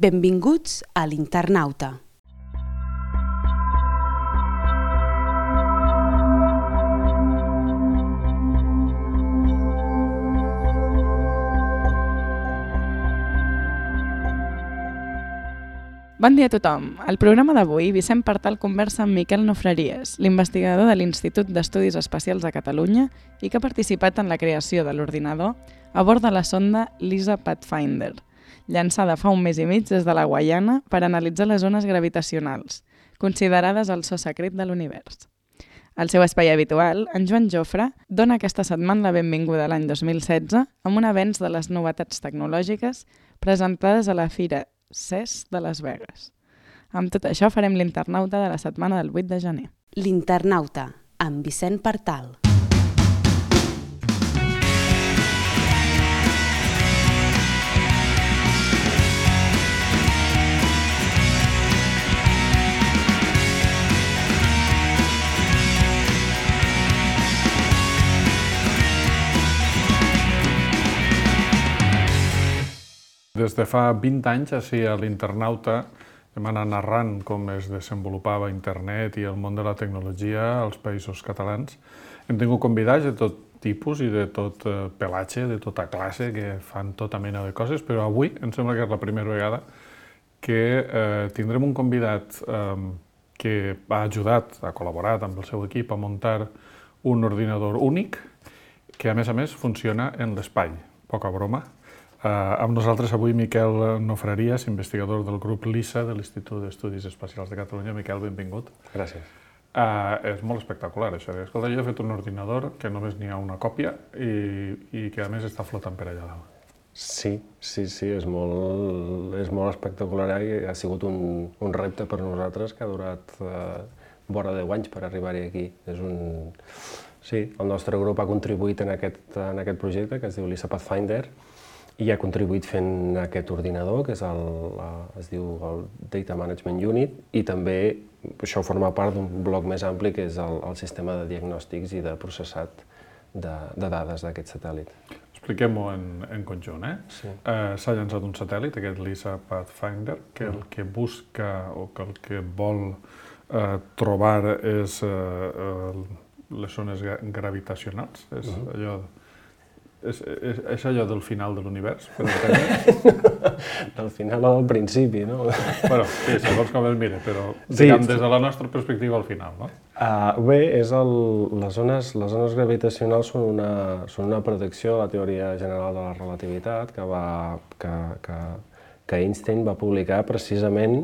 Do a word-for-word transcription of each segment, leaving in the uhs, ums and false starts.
Benvinguts a l'Internauta. Bon dia a tothom. Al programa d'avui, Vicent Partal conversa amb Miquel Nofraries, l'investigador de l'Institut d'Estudis Espacials de Catalunya i que ha participat en la creació de l'ordinador a bord de la sonda LISA Pathfinder, llançada fa un mes i mig des de la Guaiana per analitzar les ones gravitacionals, considerades el so secret de l'univers. Al seu espai habitual, en Joan Jofre dona aquesta setmana la benvinguda a l'any dos mil setze amb un avenç de les novetats tecnològiques presentades a la Fira C E S de Las Vegas. Amb tot això farem l'Internauta de la setmana del vuit de gener. L'Internauta, amb Vicent Partal. Des de fa vint anys, així a l'Internauta, hem anat narrant com es desenvolupava internet i el món de la tecnologia als països catalans. Hem tingut convidats de tot tipus i de tot pelatge, de tota classe, que fan tota mena de coses, però avui em sembla que és la primera vegada que eh, tindrem un convidat eh, que ha ajudat, ha col·laborat amb el seu equip a muntar un ordinador únic que, a més a més, funciona en l'espai. Poca broma. Uh, amb nosaltres avui Miquel Nofraries, investigador del grup LISA de l'Institut d'Estudis Espacials de Catalunya. Miquel, benvingut. Gràcies. Uh, és molt espectacular, això. Escolta, jo he fet un ordinador que només n'hi ha una còpia i, i que a més està flotant per allà dalt. Sí, sí, sí, és molt, és molt espectacular i ha sigut un, un repte per nosaltres que ha durat uh, vora deu anys per arribar-hi aquí. És un... Sí, el nostre grup ha contribuït en aquest, en aquest projecte que es diu LISA Pathfinder i ha contribuït fent aquest ordinador, que és el, es diu el Data Management Unit, i també això forma part d'un bloc més ampli que és el, el sistema de diagnòstics i de processat de, de dades d'aquest satèl·lit. Expliquem-ho en, en conjunt. Eh? Sí. Uh, S'ha llançat un satèl·lit, aquest LISA Pathfinder, que el que busca o que el que vol uh, trobar és uh, uh, les zones gravitacionals. És uh-huh. allò... És, és, és allò del final de l'univers? Del final o del principi, no? Bueno, sí, segons com es mira, però diguem sí, des de la nostra perspectiva al final, no? Uh, bé, és el, les, zones, les zones gravitacionals són una, són una predicció de la teoria general de la relativitat que, va, que, que, que Einstein va publicar precisament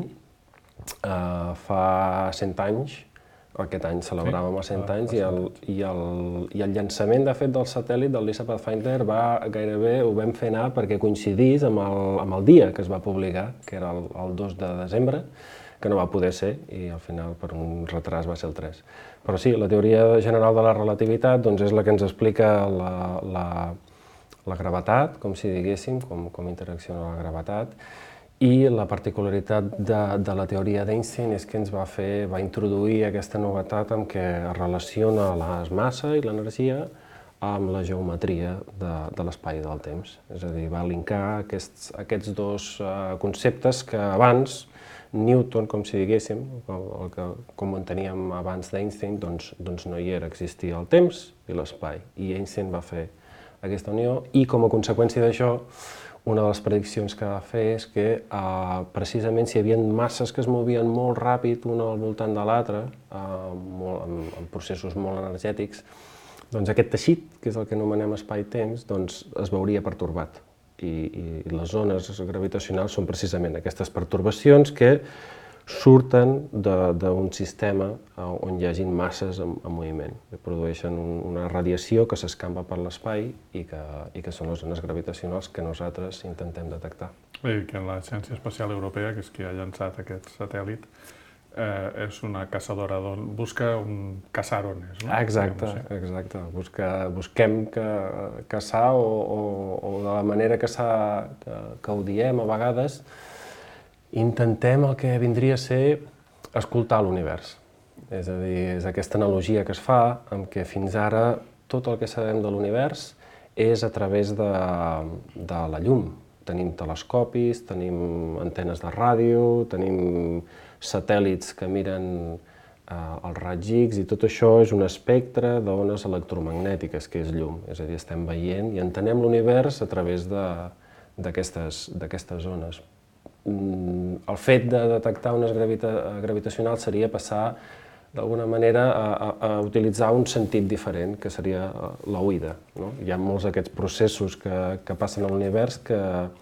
uh, fa cent anys. Aquest any celebràvem a cent anys i el, i, el, i el llançament, de fet, del satèl·lit del LISA Pathfinder va gairebé, ho vam fer anar perquè coincidís amb el, amb el dia que es va publicar, que era el, el dos de desembre, que no va poder ser i al final per un retras va ser el tres. Però sí, la teoria general de la relativitat doncs, és la que ens explica la, la, la gravetat, com si diguéssim, com, com interacciona la gravetat. I la particularitat de, de la teoria d'Einstein és que ens va fer, va introduir aquesta novetat amb què es relaciona la massa i l'energia amb la geometria de, de l'espai i del temps. És a dir, va linkar aquests, aquests dos uh, conceptes que abans Newton, com si diguéssim, el, el que, com ho enteníem abans d'Einstein, doncs, doncs no hi era, existia el temps i l'espai. I Einstein va fer aquesta unió i com a conseqüència d'això una de les prediccions que va fer és que eh, precisament si hi havia masses que es movien molt ràpid una al voltant de l'altra, eh, en, en processos molt energètics, doncs aquest teixit, que és el que anomenem espai-temps, doncs es veuria pertorbat. I, i les zones gravitacionals són precisament aquestes pertorbacions que surten d'un sistema on hi hagin masses en, en moviment. Produeixen un, una radiació que s'escampa per l'espai i, que, i que són les zones gravitacionals que nosaltres intentem detectar. Bé, que l'Agència Espacial Europea, que és qui ha llançat aquest satèl·lit, eh, és una caçadora d'ones, busca un caçar ones, no? Exacte, exacte. Busca, busquem que, caçar o, o, o de la manera que, que, que ho diem a vegades, intentem el que vindria a ser escoltar l'univers. És a dir, és aquesta analogia que es fa amb què fins ara tot el que sabem de l'univers és a través de, de la llum, tenim telescopis, tenim antenes de ràdio, tenim satèl·lits que miren eh, els raigs X, i tot això és un espectre d'ones electromagnètiques, que és llum. És a dir, estem veient i entenem l'univers a través d'aquestes ones. El fet de detectar ones gravita gravitacionals seria passar d'alguna manera a, a, a utilitzar un sentit diferent, que seria l'oïda. No? Hi ha molts d'aquests processos que, que passen a l'univers que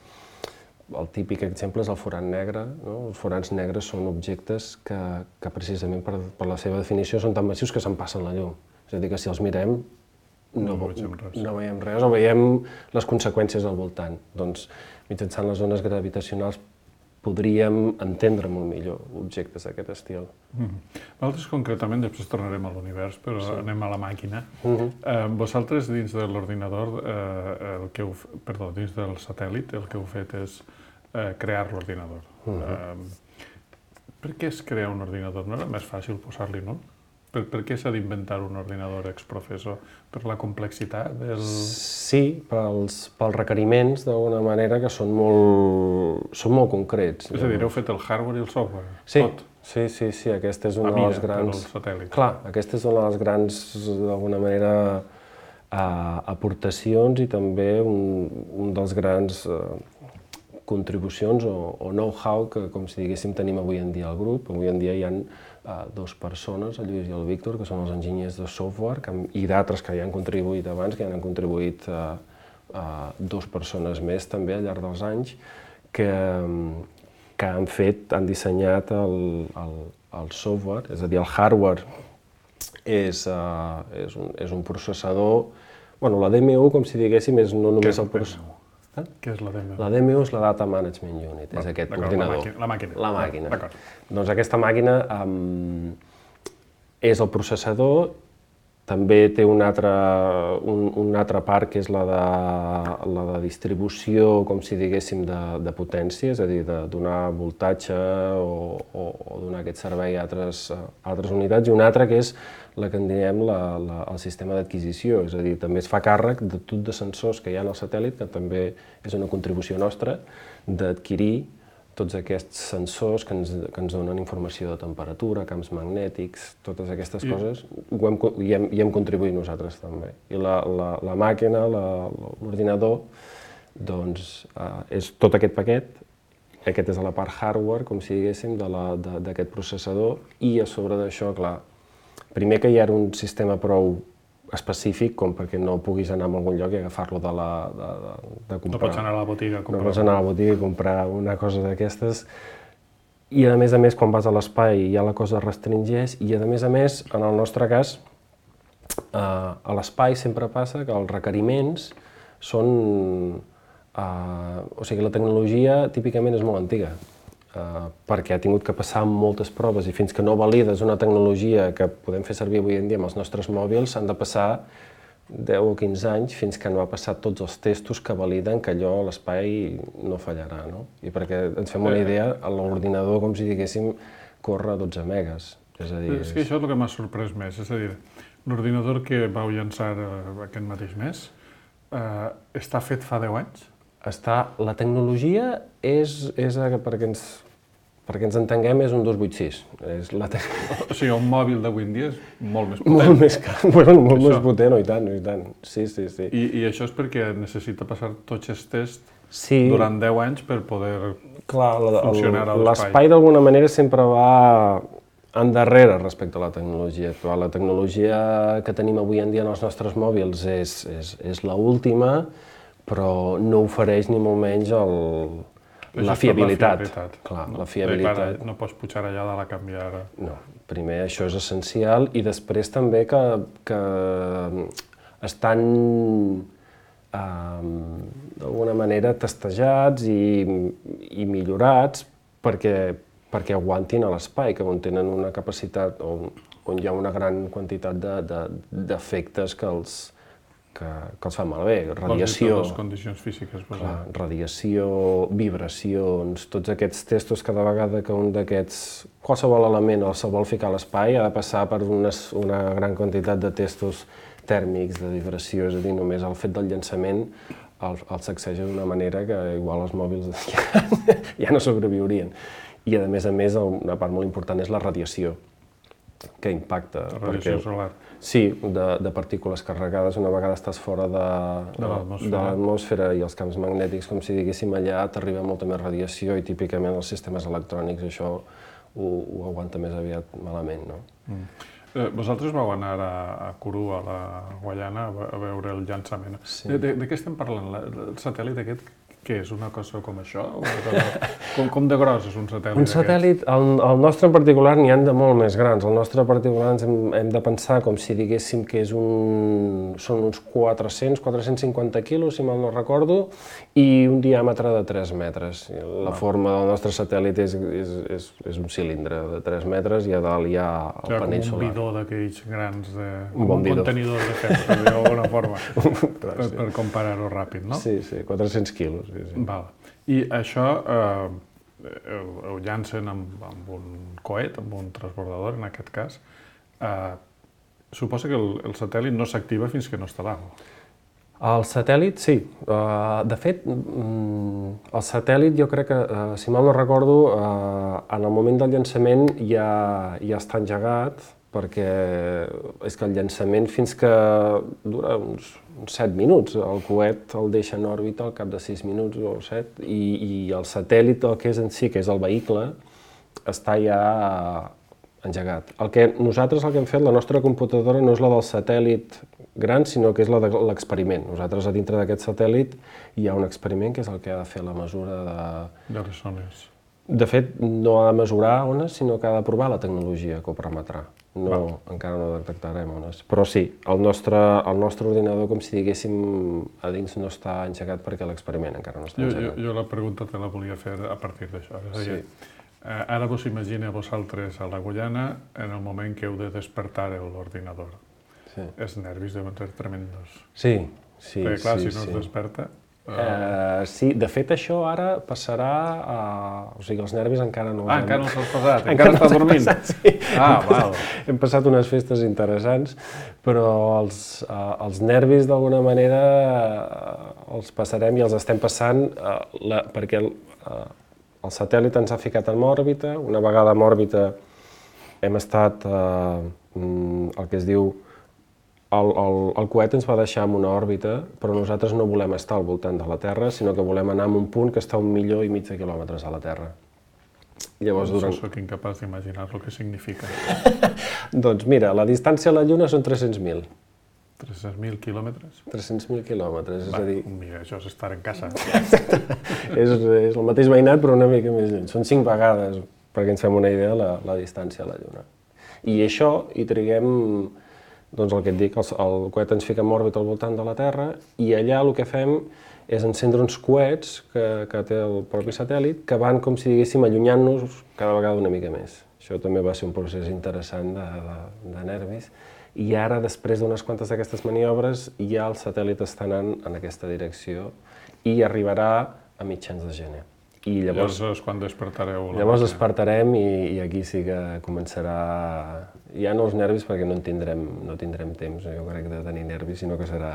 el típic exemple és el forat negre. No? Els forats negres són objectes que, que precisament per, per la seva definició són tan massius que se'n passen la llum. És a dir, que si els mirem no, no, veiem res. no veiem res o veiem les conseqüències al voltant. Doncs mitjançant les ones gravitacionals podríem entendre molt millor objectes d'aquest estil. Mm-hmm. Nosaltres concretament, després tornarem a l'univers, però sí. anem a la màquina. Mm-hmm. eh, vosaltres dins de l'ordinador, eh, el que heu, perdó, dins del satèl·lit, el que heu fet és eh, crear l'ordinador. Mm-hmm. eh, per què es crea un ordinador? No era més fàcil posar-li un? Per, per què s'ha d'inventar un ordinador exprofesso? Per la complexitat del... Sí, pels, pels requeriments, d'alguna manera, que són molt, són molt concrets. És a dir, heu fet el hardware i el software? Sí, tot. sí, sí, sí, aquesta és una a mida, de les grans... per al satèl·lit. Clar, aquesta és una de les grans, d'alguna manera, uh, aportacions i també un, un dels grans uh, contribucions o, o know-how que, com si diguéssim, tenim avui en dia al grup. Avui en dia hi ha Uh, dues persones, el Lluís i el Víctor, que són els enginyers de software, que, i d'altres que hi han contribuït abans, que hi han contribuït uh, uh, dues persones més també al llarg dels anys, que, que han fet, han dissenyat el, el, el software, és a dir, el hardware és, uh, és, un, és un processador. Bueno, la D M U, com si diguéssim, és no només el processador. Eh? Què és la D M U? La D M U és la Data Management Unit, és aquest ordinador. La màquina. La màquina. D'acord. Doncs aquesta màquina um, és el processador, també té una altra, un, una altra part que és la de, la de distribució, com si diguéssim, de, de potència, és a dir, de donar voltatge o, o, o donar aquest servei a altres, a altres unitats, i una altra que és la que en diem la, la, el sistema d'adquisició, és a dir, també es fa càrrec de tot de sensors que hi ha al satèl·lit, que també és una contribució nostra, d'adquirir tots aquests sensors que ens, que ens donen informació de temperatura, camps magnètics, totes aquestes I... coses, ho hem, hi, hem, hi hem contribuït nosaltres també. I la, la, la màquina, l'ordinador, doncs eh, és tot aquest paquet. Aquest és la part hardware, com si diguéssim, d'aquest processador, i a sobre d'això, clar, primer que hi ha un sistema prou específic, com perquè no puguis anar a algun lloc i agafar-lo de, la, de, de, de comprar. No pots anar a la botiga a comprar. No pots anar a la botiga i comprar una cosa d'aquestes. I a més a més, quan vas a l'espai ja la cosa restringeix, i a més a més, en el nostre cas, eh, a l'espai sempre passa que els requeriments són... Eh, o sigui, la tecnologia típicament és molt antiga. Uh, perquè ha tingut que passar moltes proves i fins que no valides una tecnologia que podem fer servir avui en dia amb els nostres mòbils han de passar deu o quinze anys fins que no ha passat tots els testos que validen que allò a l'espai no fallarà, no? I perquè ens fem una idea, l'ordinador, com si diguéssim, corre a dotze megas. És a dir... És que això és el que m'ha sorprès més, és a dir, l'ordinador que vau llançar aquest mateix mes uh, està fet fa deu anys? Està, la tecnologia és, és perquè, ens, perquè ens entenguem, és un dos vuit sis. És la te... O sigui, un mòbil d'avui en dia és molt més potent. Molt més car, bueno, molt això. més potent, oh, i tant, oh, i tant. Sí, sí, sí. I, I això és perquè necessita passar tots els tests sí. durant deu anys per poder Clar, la, funcionar a l'espai. L'espai d'alguna manera sempre va endarrere respecte a la tecnologia actual. La tecnologia que tenim avui en dia en els nostres mòbils és, és, és l'última, però no ofereix ni molt menys el, la fiabilitat. La fiabilitat. Clar, no, la fiabilitat. Clar, no pots pujar allà dalt a canviar. No, primer això és essencial i després també que, que estan eh, d'alguna manera testejats i, i millorats perquè, perquè aguantin a l'espai, que on tenen una capacitat, on, on hi ha una gran quantitat d'efectes de, de, que els Que, que els fa malbé, radiació, les condicions físiques, clar, radiació, vibracions, tots aquests testos, cada vegada que un d'aquests, qualsevol element el se vol ficar a l'espai ha de passar per unes, una gran quantitat de testos tèrmics, de vibració, és a dir, només el fet del llançament el, el sacseja d'una manera que igual els mòbils ja, ja no sobreviurien. I a més a més, una part molt important és la radiació que impacta. La radiació perquè, solar. Sí, de, de partícules carregades. Una vegada estàs fora de, de l'atmosfera i els camps magnètics, com si diguéssim allà, t'arriba molta més radiació i típicament els sistemes electrònics això ho, ho aguanta més aviat malament, no? Mm. Eh, vosaltres vau anar a, a Kourou, a la Guaiana, a veure el llançament. Sí. De, de, de què estem parlant? La, el satèl·lit aquest, què és? Una cosa com això? Una cosa... com, com de gros és un satèl·lit? Un satèl·lit, el, el nostre en particular n'hi ha de molt més grans. El nostre en particular ens hem, hem de pensar com si diguéssim que és un, són uns quatre-cents a quatre-cents cinquanta quilos, si mal no recordo, i un diàmetre de tres metres. La forma del nostre satèl·lit és, és, és, és un cilindre de tres metres i a dalt hi ha el o sigui, panell solar. Com un bidó d'aquells grans, de, un, bon un contenidor de ferro, d'alguna forma, per, sí. per comparar-ho ràpid, no? Sí, sí, quatre-cents quilos. Sí, sí. Val. I això eh, ho llancen amb, amb un coet, amb un transbordador, en aquest cas. Eh, suposa que el, el satèl·lit no s'activa fins que no està a l'aigua. El satèl·lit, sí. Uh, de fet, el satèl·lit jo crec que, uh, si mal no recordo, uh, en el moment del llançament ja, ja està engegat, perquè és que el llançament fins que dura uns, uns set minuts. El coet el deixa en òrbita al cap de sis minuts o set, i, i el satèl·lit, el que és en si, que és el vehicle, està ja engegat. El que nosaltres el que hem fet, la nostra computadora no és la del satèl·lit gran, sinó que és la de l'experiment. Nosaltres a dintre d'aquest satèl·lit hi ha un experiment que és el que ha de fer la mesura de... De les ones. De fet, no ha de mesurar ones, sinó que ha de provar la tecnologia coperimetral. No, encara no detectarem ones. Però sí, el nostre, el nostre ordinador, com si diguéssim, a dins no està engegat perquè l'experiment encara no està engegat. Jo, jo la pregunta te la volia fer a partir d'això. És a dir, sí. eh, ara vos imagina vosaltres a la Guaiana en el moment que heu de despertar l'ordinador. Sí. Els nervis deuen ser tremendos. Sí, sí, perquè, clar, sí, si no sí. es desperta... Uh, sí, de fet això ara passarà a... O sigui, els nervis encara no... Ah, hem... encara no s'ha passat, encara està dormint. Passat, sí. Ah, val. Hem passat unes festes interessants, però els, uh, els nervis d'alguna manera uh, els passarem i els estem passant uh, la, perquè el, uh, el satèl·lit ens ha ficat en òrbita. Una vegada en òrbita hem estat, uh, el que es diu, El, el, el coet ens va deixar en una òrbita, però nosaltres no volem estar al voltant de la Terra, sinó que volem anar a un punt que està a un milió i mig de quilòmetres a la Terra. Llavors, durant... Soc incapaç d'imaginar el que significa. Doncs mira, la distància a la Lluna són tres-cents mil. tres-cents mil quilòmetres? tres-cents mil quilòmetres, és Va, a dir... Mira, això és estar en casa. és, és el mateix veïnat, però una mica més lluny. Són cinc vegades, perquè ens fem una idea, la, la distància a la Lluna. I això hi triguem... Doncs el que et dic, el, el coet ens fica en òrbita al voltant de la Terra i allà el que fem és encendre uns coets que, que té el propi satèl·lit que van, com si diguéssim, allunyant-nos cada vegada una mica més. Això també va ser un procés interessant de, de, de nervis. I ara, després d'unes quantes d'aquestes maniobres, ja el satèl·lit està anant en aquesta direcció i arribarà a mitjans de gener. I llavors, llavors és quan despertareu. Llavors despertarem i, i aquí sí que començarà... Ja no els nervis perquè no en tindrem, no tindrem temps, jo crec, de tenir nervis, sinó que serà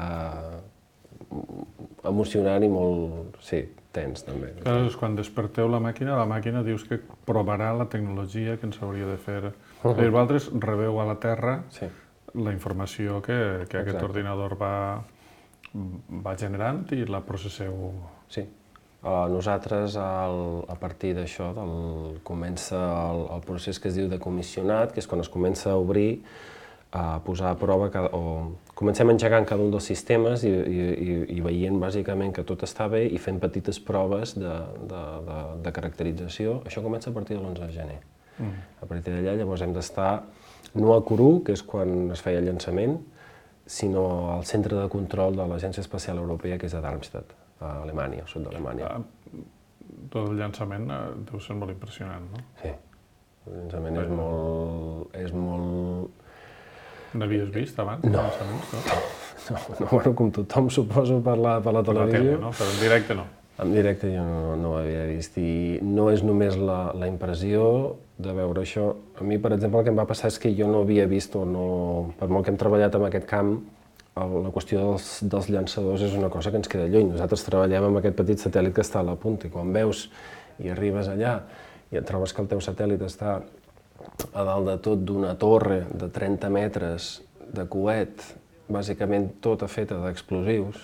emocionant i molt, sí, tens també. Llavors, quan desperteu la màquina, la màquina dius que provarà la tecnologia que ens hauria de fer. Uh -huh. I vosaltres rebeu a la Terra sí. la informació que, que aquest ordinador va, va generant i la processeu. Sí. Uh, nosaltres, el, a partir d'això, comença el, el procés que es diu de comissionat, que és quan es comença a obrir, a posar a prova, cada, o comencem engegant cada un dels sistemes i, i, i veient bàsicament que tot està bé i fent petites proves de, de, de, de caracterització. Això comença a partir de l'onze de gener. Mm. A partir d'allà llavors hem d'estar no a Kourou, que és quan es feia el llançament, sinó al centre de control de l'Agència Espacial Europea, que és a Darmstadt, a Alemanya, al sud d'Alemanya. Ah, tot el llançament deu ser molt impressionant, no? Sí, el llançament és molt... és molt... N'havies vist abans, no. llançaments, no? No, no, bueno, com tothom suposo per la, per la televisió. Per la tele, no? Però en directe no. En directe jo no, no ho havia vist i no és només la, la impressió de veure això. A mi, per exemple, el que em va passar és que jo no havia vist, o no, per molt que hem treballat en aquest camp, la qüestió dels, dels llançadors és una cosa que ens queda lluny. Nosaltres treballem amb aquest petit satèl·lit que està a la punta i quan veus i arribes allà i et trobes que el teu satèl·lit està a dalt de tot d'una torre de trenta metres de coet, bàsicament tota feta d'explosius.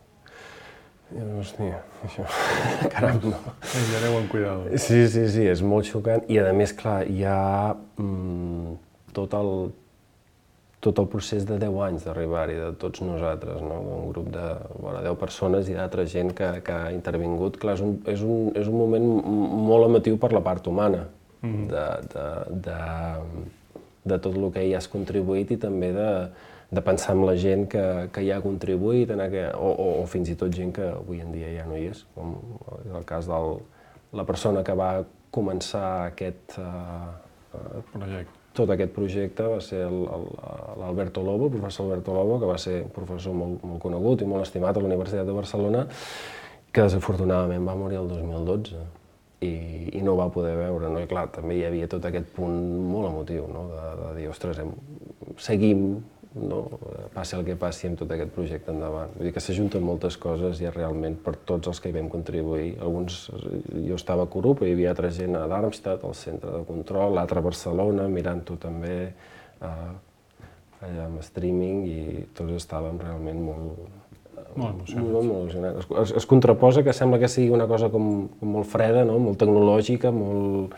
I dius, hòstia, això, caram, no. Aneu amb cuidado. Sí, sí, sí, és molt xocant i a més, clar, hi ha mm, tot, el, tot el procés de deu anys d'arribar-hi, de tots nosaltres, no? Un grup de bueno, deu persones i d'altra gent que, que ha intervingut. Clar, és un, és, un, és un moment molt emotiu per la part humana, mm-hmm. de, de, de, de tot el que hi has contribuït i també de, de pensar en la gent que, que hi ha contribuït, en aquest, o, o, o fins i tot gent que avui en dia ja no hi és, com el cas de la persona que va començar aquest, uh, projecte. tot aquest projecte va ser l'Alberto Lobo, el professor Alberto Lobo, que va ser un professor molt, molt conegut i molt estimat a la Universitat de Barcelona, que desafortunadament va morir el dos mil dotze i, i no ho va poder veure. No? I clar, també hi havia tot aquest punt molt emotiu, no? de, de dir, ostres, hem, seguim, no? Passi el que passi amb tot aquest projecte endavant. Vull dir que s'ajunten moltes coses i realment per tots els que hi vam contribuir. Alguns, jo estava a Corup, hi havia altra gent a Darmstadt, al centre de control, l'altre a Barcelona, mirant-ho també, eh, allà amb streaming, i tots estàvem realment molt, molt emocionats. Molt, molt emocionats. Es, es contraposa que sembla que sigui una cosa com, com molt freda, no? Molt tecnològica, molt...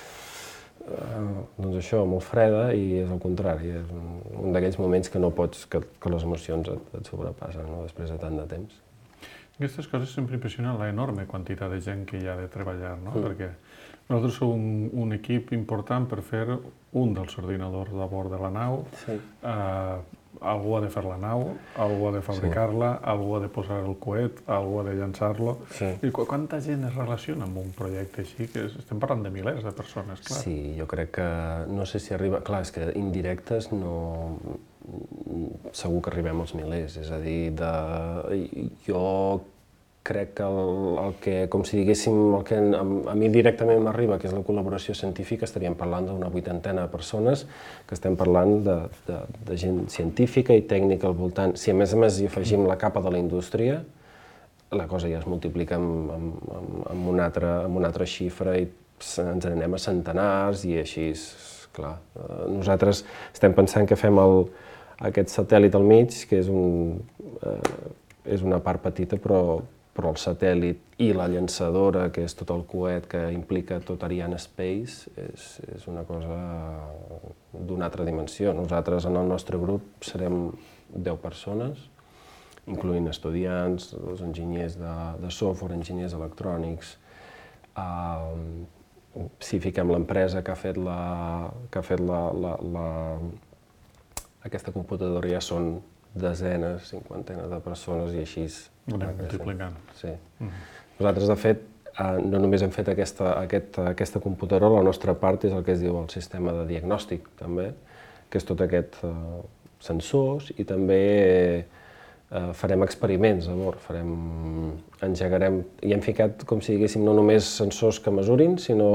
Uh, doncs això, molt freda, i és el contrari, és un, un d'aquells moments que no pots, que, que les emocions et, et sobrepassen, no? Després de tant de temps. Aquestes coses sempre impressionen l'enorme quantitat de gent que hi ha de treballar, no? Mm. Perquè nosaltres som un, un equip important per fer un dels ordinadors de bord de la nau. Sí. Uh, algú ha de fer la nau, algú ha de fabricar-la, sí. algú ha de posar el coet, algú ha de llançar-lo. Sí. I qu quanta gent es relaciona amb un projecte així? Que estem parlant de milers de persones, clar. Sí, jo crec que, no sé si arriba... Clar, és que indirectes no... Segur que arribem als milers, és a dir, de... jo crec que el, el que, com si diguéssim, el que a, a mi directament m'arriba, que és la col·laboració científica, estaríem parlant d'una vuitantena de persones que estem parlant de, de, de gent científica i tècnica al voltant. Si a més a més hi afegim la capa de la indústria, la cosa ja es multiplica amb, amb, amb, una, altra, amb una altra xifra i ens anem a centenars i així, clar. Nosaltres estem pensant que fem el, aquest satèl·lit al mig, que és, un, eh, és una part petita, però però el satèl·lit i la llançadora, que és tot el coet que implica tot Ariane Space, és, és una cosa d'una altra dimensió. Nosaltres, en el nostre grup, serem deu persones, incloent estudiants, els enginyers de, de software, enginyers electrònics. Uh, si fiquem l'empresa que ha fet, la, que ha fet la, la, la, aquesta computadora, ja són desenes, cinquantenes de persones i així... Anem multiplicant. Sí. Mm-hmm. Nosaltres, de fet, no només hem fet aquesta, aquesta, aquesta computadora, la nostra part és el que es diu el sistema de diagnòstic, també, que és tot aquest uh, sensors, i també uh, farem experiments a bord, farem, engegarem, i hem ficat, com si diguéssim, no només sensors que mesurin, sinó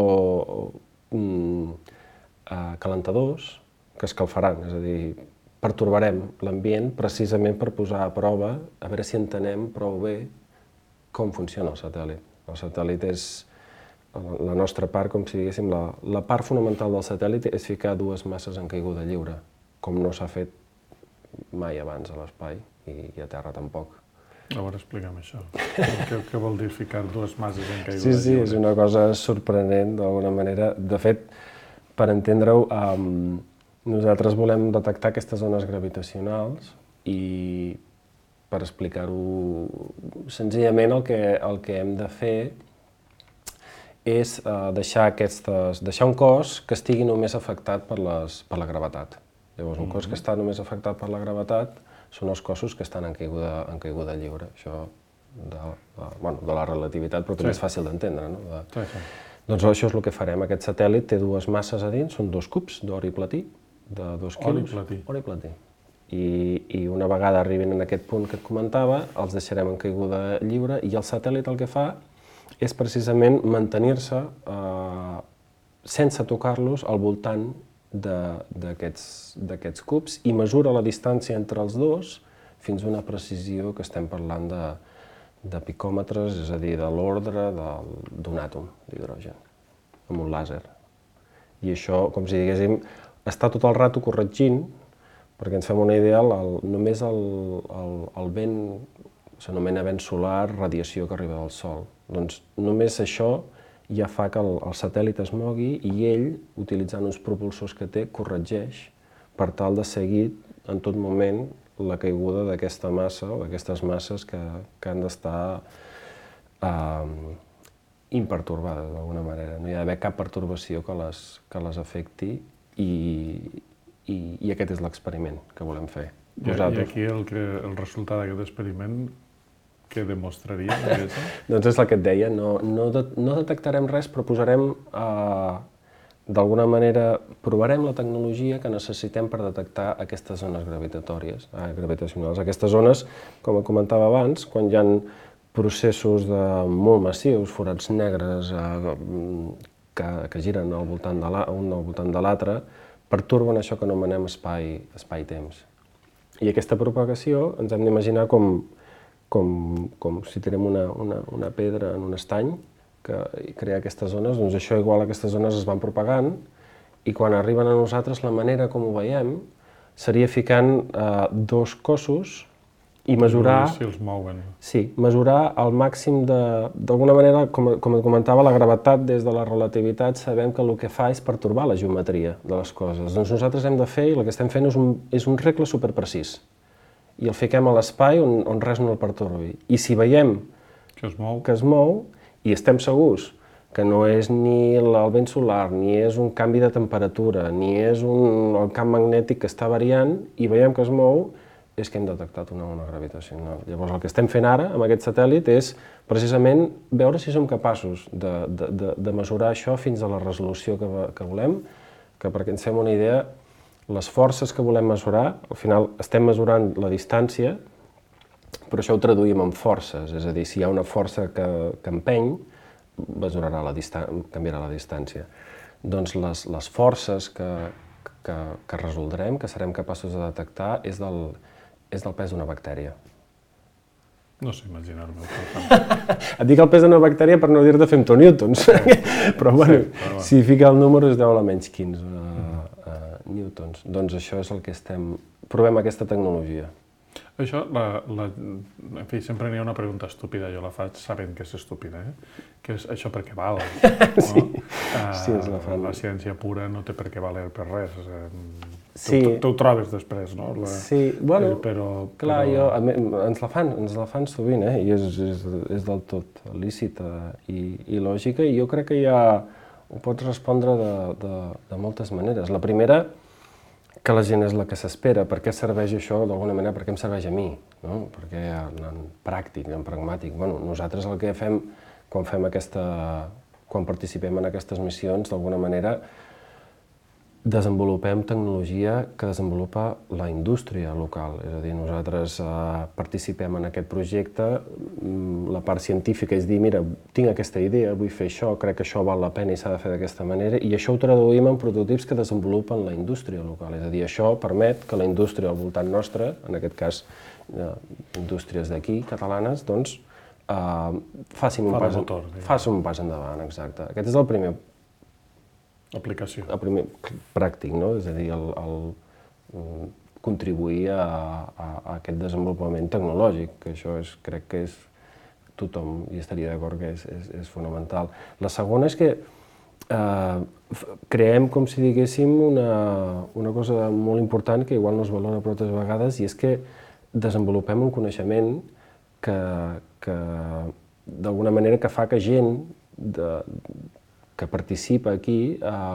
um, uh, calentadors que escalfaran, és a dir, pertorbarem l'ambient precisament per posar a prova, a veure si entenem prou bé com funciona el satèl·lit. El satèl·lit és la nostra part, com si diguéssim, la, la part fonamental del satèl·lit és ficar dues masses en caiguda lliure, com no s'ha fet mai abans a l'espai i, i a terra tampoc. A veure, explica'm això. què, què vol dir ficar dues masses en caiguda sí, sí, lliure? És una cosa sorprenent, d'alguna manera. De fet, per entendre-ho, um, nosaltres volem detectar aquestes ones gravitacionals i, per explicar-ho senzillament, el que, el que hem de fer és uh, deixar, aquestes, deixar un cos que estigui només afectat per, les, per la gravetat. Llavors, un cos que està només afectat per la gravetat són els cossos que estan en caiguda, en caiguda lliure. Això de, de, bueno, de la relativitat, però també sí. És fàcil d'entendre, no? De, sí, sí. Doncs això és el que farem. Aquest satèl·lit té dues masses a dins, són dos cubs d'or i platí, de dos quilos. Or i platí. Or i platí. I, I una vegada arribin en aquest punt que et comentava, els deixarem en caiguda lliure i el satèl·lit el que fa és precisament mantenir-se eh, sense tocar-los al voltant d'aquests cubs i mesura la distància entre els dos fins a una precisió que estem parlant de, de picòmetres, és a dir, de l'ordre d'un àtom d'hidrogen, amb un làser. I això, com si diguéssim, està tot el rato corregint, perquè ens fem una idea, el, només el, el, el vent, s'anomena vent solar, radiació que arriba del Sol. Doncs només això ja fa que el, el satèl·lit es mogui i ell, utilitzant uns propulsors que té, corregeix per tal de seguir en tot moment la caiguda d'aquesta massa o d'aquestes masses que, que han d'estar eh, impertorbades d'alguna manera. No hi ha d'haver cap pertorbació que les, que les afecti i, i, i aquest és l'experiment que volem fer. I, i aquí el, que, el resultat d'aquest experiment què demostraria? Doncs és el que et deia, no, no, de, no detectarem res, però posarem, eh, d'alguna manera, provarem la tecnologia que necessitem per detectar aquestes zones gravitatòries, eh, gravitacionals. Aquestes zones, com comentava abans, quan hi ha processos de, molt massius, forats negres, eh, que, que giren al voltant de la, un al voltant de l'altre, pertorben això que anomenem espai, espai-temps. I aquesta propagació ens hem d'imaginar com Com, com si tirem una, una, una pedra en un estany que crea aquestes zones, doncs això igual aquestes zones es van propagant i quan arriben a nosaltres la manera com ho veiem seria ficant eh, dos cossos i mesurar... Si els mouen. Sí, mesurar al màxim de... D'alguna manera, com, com et comentava, la gravetat des de la relativitat sabem que el que fa és pertorbar la geometria de les coses. Doncs nosaltres hem de fer, i el que estem fent és un, és un regle superprecís. I el fiquem a l'espai on, on res no el pertorbi. I si veiem que es mou, que es mou i estem segurs que no és ni el vent solar, ni és un canvi de temperatura, ni és un, el camp magnètic que està variant, i veiem que es mou, és que hem detectat una ona gravitacional. Llavors el que estem fent ara amb aquest satèl·lit és precisament veure si som capaços de, de, de, de mesurar això fins a la resolució que, que volem, que perquè ens fem una idea, les forces que volem mesurar, al final estem mesurant la distància, però això ho traduïm en forces, és a dir, si hi ha una força que, que empeny, mesurarà la canviarà la distància. Doncs les, les forces que, que, que resoldrem, que serem capaços de detectar, és del, és del pes d'una bactèria. No sé imaginar-me. Et dic el pes d'una bactèria per no dir-te femtonewtons, però bueno, sí, però... si fica el número es deu a la menys quinze. Newtons. Doncs això és el que estem... Provem aquesta tecnologia. Això, la, la, en fi, sempre n'hi ha una pregunta estúpida, jo la faig sabent que és estúpida, eh? Que és això per què val, no? Sí, uh, sí, és la fan. La ciència pura no té per què valer per res. Sí. Tu, tu ho trobes després, no? La, sí, bueno, eh, però, clar, però... jo, ens la fan, ens la fan sovint, eh? I és, és, és del tot lícita i, i lògica, i jo crec que hi ha... Ho pots respondre de, de, de moltes maneres. La primera, que la gent és la que s'espera. Per què serveix això, d'alguna manera, per què em serveix a mi? No? Perquè en pràctic, en pragmàtic. Bueno, nosaltres el que fem quan, fem aquesta, quan participem en aquestes missions, d'alguna manera, desenvolupem tecnologia que desenvolupa la indústria local. És a dir, nosaltres eh, participem en aquest projecte, la part científica és dir, mira, tinc aquesta idea, vull fer això, crec que això val la pena i s'ha de fer d'aquesta manera, i això ho traduïm en prototips que desenvolupen la indústria local. És a dir, això permet que la indústria al voltant nostre, en aquest cas eh, indústries d'aquí, catalanes, doncs, eh, facin, un pas, motor, facin un pas endavant, exacte. Aquest és el primer aplicació. El primer pràctic, no? És a dir, el, el contribuir a, a, a aquest desenvolupament tecnològic, que això és, crec que és, tothom hi estaria d'acord que és, és, és fonamental. La segona és que eh, creem, com si diguéssim, una, una cosa molt important que igual no es valora moltes vegades, i és que desenvolupem un coneixement que, que d'alguna manera, que fa que gent de, que participa aquí,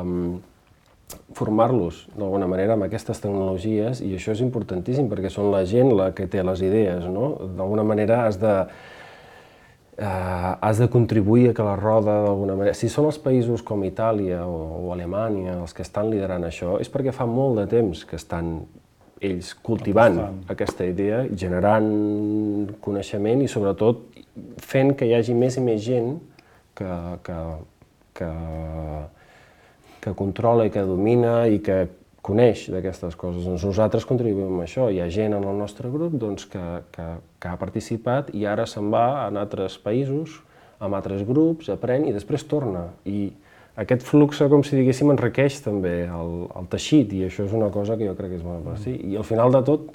eh, formar-los d'alguna manera amb aquestes tecnologies, i això és importantíssim perquè són la gent la que té les idees, no? D'alguna manera has de, eh, has de contribuir a que la roda d'alguna manera... Si són els països com Itàlia o, o Alemanya els que estan liderant això, és perquè fa molt de temps que estan ells cultivant aquesta idea, generant coneixement i sobretot fent que hi hagi més i més gent que, que, que, que controla i que domina i que coneix d'aquestes coses. Doncs nosaltres contribuïm a això. Hi ha gent en el nostre grup doncs, que, que, que ha participat i ara se'n va a altres països, amb altres grups, aprèn i després torna. I aquest flux, com si diguéssim, enriqueix també el, el teixit i això és una cosa que jo crec que és bona per si. I al final de tot,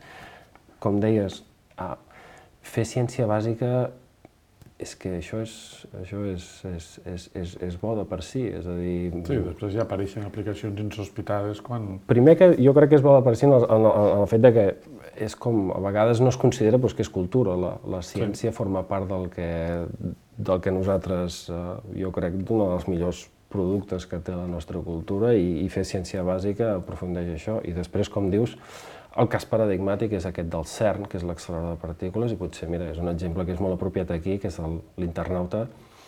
com deies, ah, fer ciència bàsica és que això és, això és, és, és, és, és bo de per si, és a dir... Sí, després ja apareixen aplicacions insospitades quan... Primer que jo crec que és bo de per si en el, en el, en el fet de que és com, a vegades no es considera doncs, que és cultura, la, la ciència sí. Forma part del que, del que nosaltres, eh, jo crec, d'un dels millors productes que té la nostra cultura i, i fer ciència bàsica aprofundeix això. I després, com dius, el cas paradigmàtic és aquest del CERN, que és l'accelerador de partícules, i potser, mira, és un exemple que és molt apropiat aquí, que és l'internauta,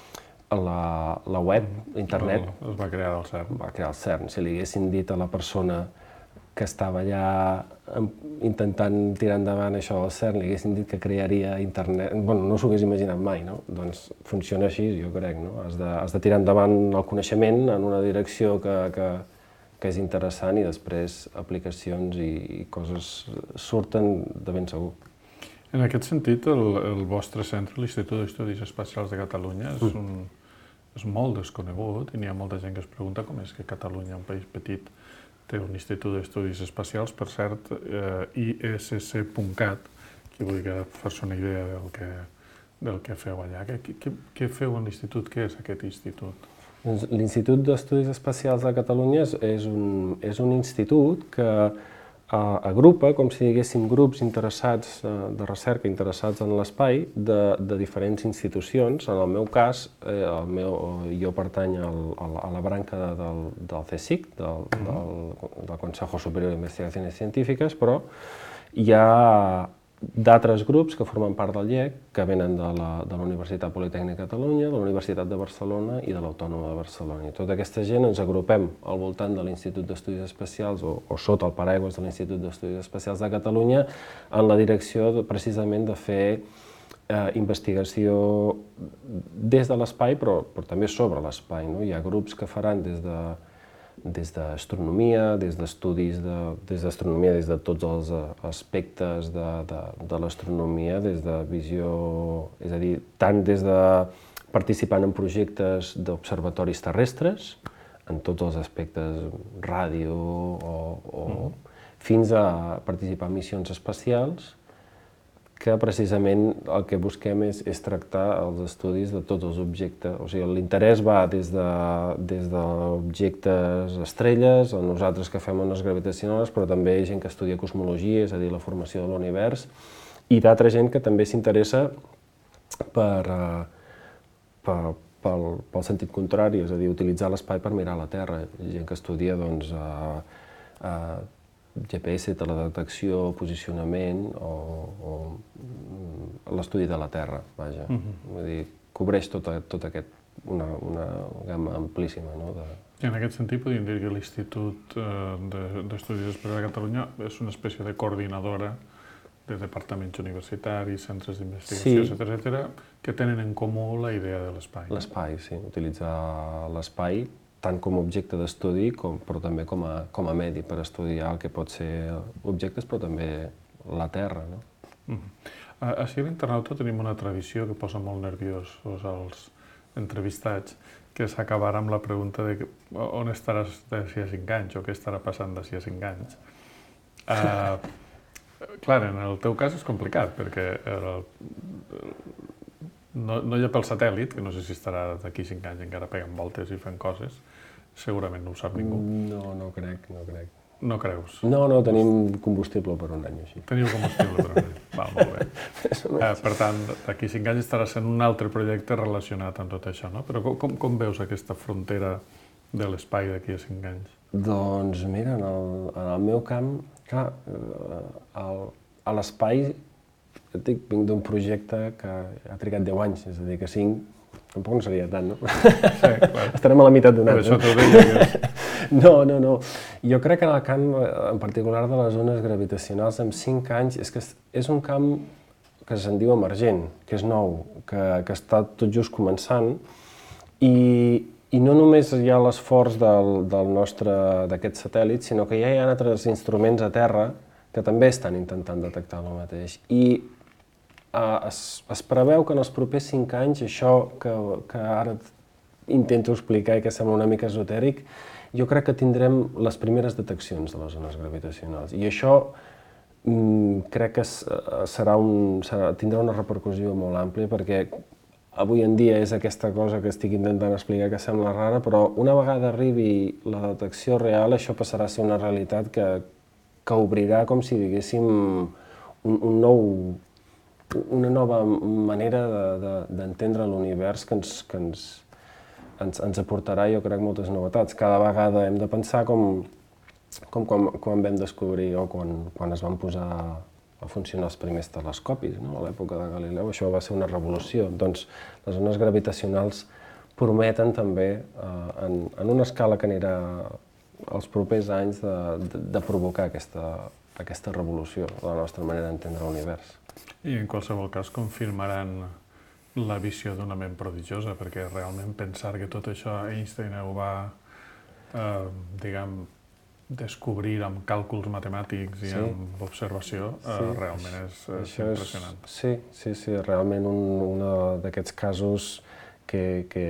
la, la web, internet... Es va crear el CERN. Va crear el CERN. Si li haguessin dit a la persona que estava allà intentant tirar endavant això del CERN, li haguessin dit que crearia internet... Bueno, no s'ho hagués imaginat mai, no? Doncs funciona així, jo crec, no? Has de, has de tirar endavant el coneixement en una direcció que... que que és interessant i després aplicacions i, i coses surten de ben segur. En aquest sentit, el, el vostre centre, l'Institut d'Estudis Espacials de Catalunya, és, un, és molt desconegut i n'hi ha molta gent que es pregunta com és que Catalunya, un país petit, té un Institut d'Estudis Espacials. Per cert, eh, I S C punt cat, que vull que fas una idea del que, del que feu allà. Què, què, què feu en l'institut? Què és aquest institut? L'Institut d'Estudis Espacials de Catalunya és, és, un, és un institut que uh, agrupa, com si diguéssim, grups interessats uh, de recerca, interessats en l'espai, de, de diferents institucions. En el meu cas, eh, el meu, jo pertany al, al, a la branca de, del, del CSIC, del, del, del Consejo Superior de Investigaciones Científiques, però hi ha d'altres grups que formen part del I E C, que venen de la, de la Universitat Politècnica de Catalunya, de la Universitat de Barcelona i de l'Autònoma de Barcelona. I tota aquesta gent ens agrupem al voltant de l'Institut d'Estudis Espacials o, o sota el paraigües de l'Institut d'Estudis Espacials de Catalunya en la direcció de, precisament de fer eh, investigació des de l'espai, però, però també sobre l'espai, no? Hi ha grups que faran des de des d'astronomia, des d'estudis, de, des d'astronomia, des de tots els aspectes de, de, de l'astronomia, des de visió, és a dir, tant des de participant en projectes d'observatoris terrestres, en tots els aspectes ràdio, o, o mm. fins a participar en missions espacials, que precisament el que busquem és, és tractar els estudis de tots els objectes. O sigui, l'interès va des de, des d'objectes estrelles, a nosaltres que fem ones gravitacionals, però també hi ha gent que estudia cosmologia, és a dir, la formació de l'univers, i d'altra gent que també s'interessa per, per, pel, pel sentit contrari, és a dir, utilitzar l'espai per mirar la Terra. Hi ha gent que estudia, doncs, a, a, G P S, teledetecció, posicionament o, o l'estudi de la Terra, vaja. Uh-huh. Vull dir, cobreix tot, tot aquest, una, una gamma amplíssima, no? De... I en aquest sentit podríem dir que l'Institut d'Estudis Espacials de Catalunya és una espècie de coordinadora de departaments universitaris, centres d'investigació, sí. etcètera, que tenen en comú la idea de l'espai. L'espai, sí. Utilitzar l'espai tant com a objecte d'estudi, però també com a, com a medi per estudiar el que pot ser objectes, però també la Terra. No? Mm-hmm. Així a l'Internauta tenim una tradició que posa molt nerviosos als entrevistats, que és acabar amb la pregunta de on estaràs d'ací a cinc anys o què estarà passant d'ací a cinc anys. Uh, clar, en el teu cas és complicat, perquè el, no, no hi ha pel satèl·lit, que no sé si estarà d'aquí cinc anys encara pegant voltes i fent coses, segurament no ho sap ningú. No, no crec, no crec. No creus? No, no, tenim combustible per un any, així. Teniu combustible per un any, val, molt bé. Eh, per tant, d'aquí cinc anys estaràs en un altre projecte relacionat amb tot això, no? Però com, com veus aquesta frontera de l'espai d'aquí a cinc anys? Doncs mira, en el, en el meu camp, clar, el, a l'espai, dic, vinc d'un projecte que ha trigat deu anys, és a dir, que cinc, tampoc no seria tant, no? Sí, clar. Estarem a la meitat d'un any. Per això t'ho deia. No, no, no. Jo crec que en el camp, en particular de les ones gravitacionals, en cinc anys, és que és un camp que se'n diu emergent, que és nou, que, que està tot just començant, i, I no només hi ha l'esforç del, del nostre, d'aquest satèl·lit, sinó que ja hi ha altres instruments a terra que també estan intentant detectar el mateix. I eh, es, es preveu que en els propers cinc anys, això que, que ara intento explicar i que sembla una mica esotèric, jo crec que tindrem les primeres deteccions de les ones gravitacionals. I això mm, crec que serà un, serà, tindrà una repercussió molt àmplia, perquè avui en dia és aquesta cosa que estic intentant explicar que sembla rara, però una vegada arribi la detecció real, això passarà a ser una realitat que, que obrirà com si diguéssim un, un nou, una nova manera d'entendre de, de, l'univers que, ens, que ens, ens, ens aportarà, jo crec, moltes novetats. Cada vegada hem de pensar com, com quan, quan vam descobrir o quan, quan es van posar a funcionar els primers telescopis, no? A l'època de Galileu, això va ser una revolució. Doncs les ones gravitacionals prometen també, eh, en, en una escala que anirà els propers anys, de, de, de provocar aquesta, aquesta revolució de la nostra manera d'entendre l'univers. I en qualsevol cas confirmaran la visió d'una ment prodigiosa, perquè realment pensar que tot això Einstein ho va, eh, diguem, descobrir amb càlculs matemàtics i sí. amb observació, eh, sí. realment és, és impressionant. És, sí, sí, sí, realment un, un d'aquests casos que, que,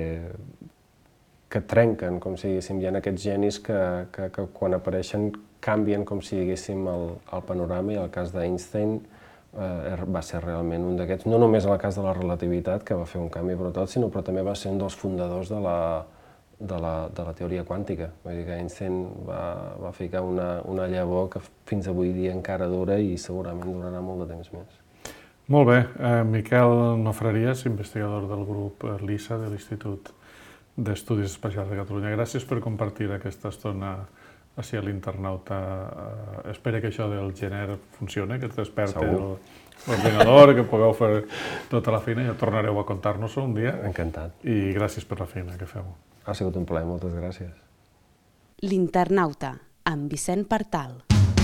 que trenquen, com si diguéssim, hi ha aquests genis que, que, que quan apareixen canvien, com si diguéssim, el, el panorama, i el cas d'Einstein eh, va ser realment un d'aquests, no només en el cas de la relativitat, que va fer un canvi brutal, sinó però també va ser un dels fundadors de la De la, de la teoria quàntica. Vull dir que Einstein va, va ficar una, una llavor que fins avui dia encara dura i segurament durarà molt de temps més. Molt bé. Eh, Miquel Nofreries, investigador del grup LISA de l'Institut d'Estudis Espacials de Catalunya. Gràcies per compartir aquesta estona així a l'internauta. Eh, espero que això del gener funcione, que es desperti l'ordinador, que pugueu fer tota la feina. Ja tornareu a contar-nos-ho un dia. Encantat. I gràcies per la feina que feu. Ha sigut un plaer, moltes gràcies. L'Internauta, amb Vicent Partal.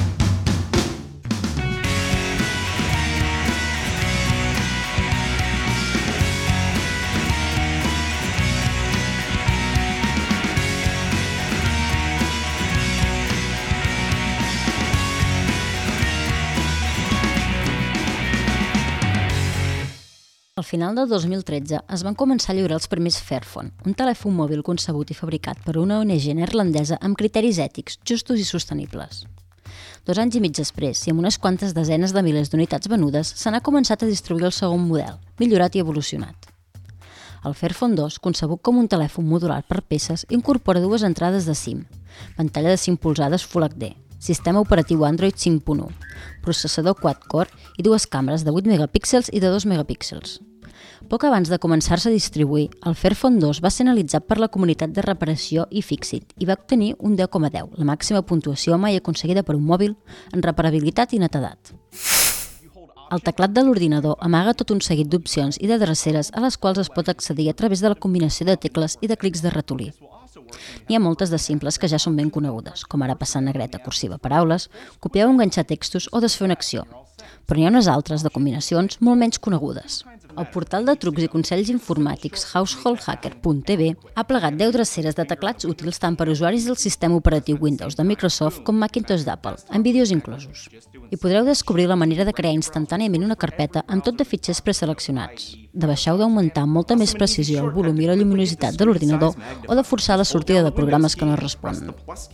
Al final del dos mil tretze es van començar a lliurar els primers Fairphone, un telèfon mòbil concebut i fabricat per una O N G neerlandesa amb criteris ètics, justos i sostenibles. Dos anys i mig després, i amb unes quantes desenes de milers d'unitats venudes, se n'ha començat a distribuir el segon model, millorat i evolucionat. El Fairphone dos, concebut com un telèfon modular per peces, incorpora dues entrades de SIM, pantalla de cinc polzades Full H D, sistema operatiu Android cinc punt u, processador quad-core i dues càmeres de vuit megapíxels i de dos megapíxels. Poc abans de començar-se a distribuir, el Fairphone dos va ser analitzat per la comunitat de reparació iFixit i va obtenir un deu coma deu, la màxima puntuació mai aconseguida per un mòbil en reparabilitat i netedat. El teclat de l'ordinador amaga tot un seguit d'opcions i de dreceres a les quals es pot accedir a través de la combinació de tecles i de clics de ratolí. N'hi ha moltes de simples que ja són ben conegudes, com ara passar negreta cursiva paraules, copiar o enganxar textos o desfer una acció. Però n'hi ha unes altres de combinacions molt menys conegudes. El portal de trucs i consells informàtics household hacker punt t v ha plegat deu dreceres de teclats útils tant per usuaris del sistema operatiu Windows de Microsoft com Macintosh d'Apple, amb vídeos inclosos. I podreu descobrir la manera de crear instantàniament una carpeta amb tot de fitxers preseleccionats, de baixar o d'augmentar amb molta més precisió el volum i la lluminositat de l'ordinador o de forçar la sortida de programes que no responen.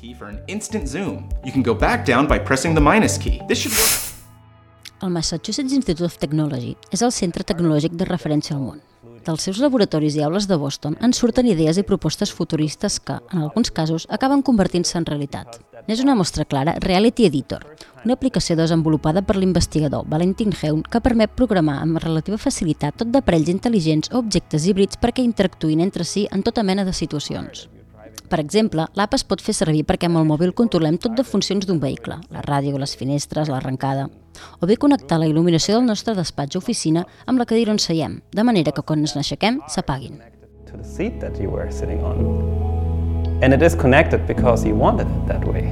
El Massachusetts Institute of Technology és el centre tecnològic de referència al món. Dels seus laboratoris i aules de Boston en surten idees i propostes futuristes que, en alguns casos, acaben convertint-se en realitat. N'és una mostra clara Reality Editor, una aplicació desenvolupada per l'investigador Valentin Heun que permet programar amb relativa facilitat tot d'aparells intel·ligents o objectes híbrids perquè interactuïn entre si en tota mena de situacions. Per exemple, l'app es pot fer servir perquè amb el mòbil controlem tot de funcions d'un vehicle, la ràdio, les finestres, l'arrencada, o bé connectar la il·luminació del nostre despatx o oficina amb la cadira on seiem, de manera que quan ens n'aixequem s'apaguin. And it is connected because you wanted it that way.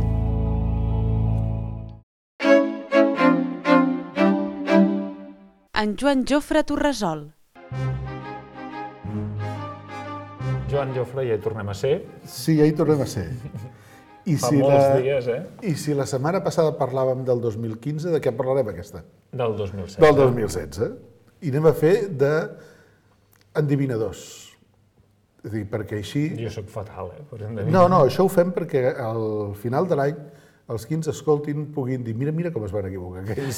En Joan Jofre Torresol. Joan Jofre, ja hi tornem a ser. Sí, ja hi tornem a ser. I Fa si molts la... dies, eh? I si la setmana passada parlàvem del dos mil quinze, de què parlarem aquesta? Del dos mil setze. Del dos mil setze. I anem a fer de endivinadors. És a dir, perquè així... Jo sóc fatal, eh? Per endevinar. No, no, això ho fem perquè al final de l'any els qui ens escoltin puguin dir mira, mira com es van equivocar aquells.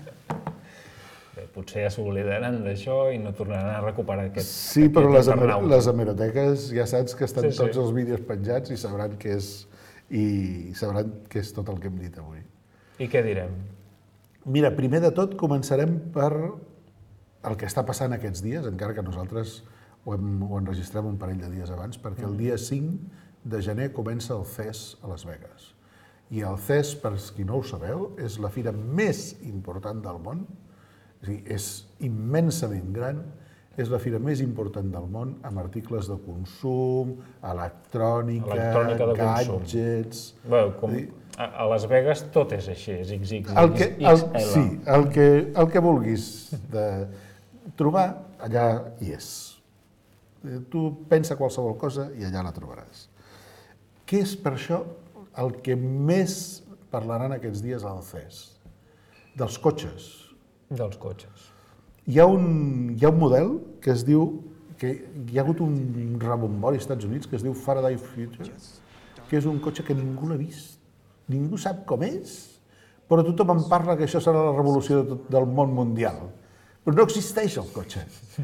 Bé, potser ja s'oblidaran d'això i no tornaran a recuperar aquest Sí, però les, aquest hemer internauta. les hemeroteques ja saps que estan Sí, sí. tots els vídeos penjats i sabran què és, i sabran què és tot el que hem dit avui. I què direm? Mira, primer de tot començarem per el que està passant aquests dies, encara que nosaltres ho, hem, ho enregistrem un parell de dies abans, perquè el dia cinc de gener comença el C E S a Las Vegas. I el C E S, per qui no ho sabeu, és la fira més important del món, és, a dir, és immensament gran, és la fira més important del món amb articles de consum, electrònica, Electrònica de consum. gadgets... Bé, com a, a Las Vegas tot és així, és X X, El que, el, X L. sí, el que, el que vulguis de trobar, allà hi és. Tu pensa qualsevol cosa i allà la trobaràs. Què és per això el que més parlaran aquests dies al C E S? Dels cotxes. Dels cotxes. Hi ha un, hi ha un model que es diu, que hi ha hagut un rebombori als Estats Units que es diu Faraday Future, que és un cotxe que ningú l'ha vist, ningú sap com és, però tothom en parla que això serà la revolució de tot, del món mundial. Però no existeix el cotxe.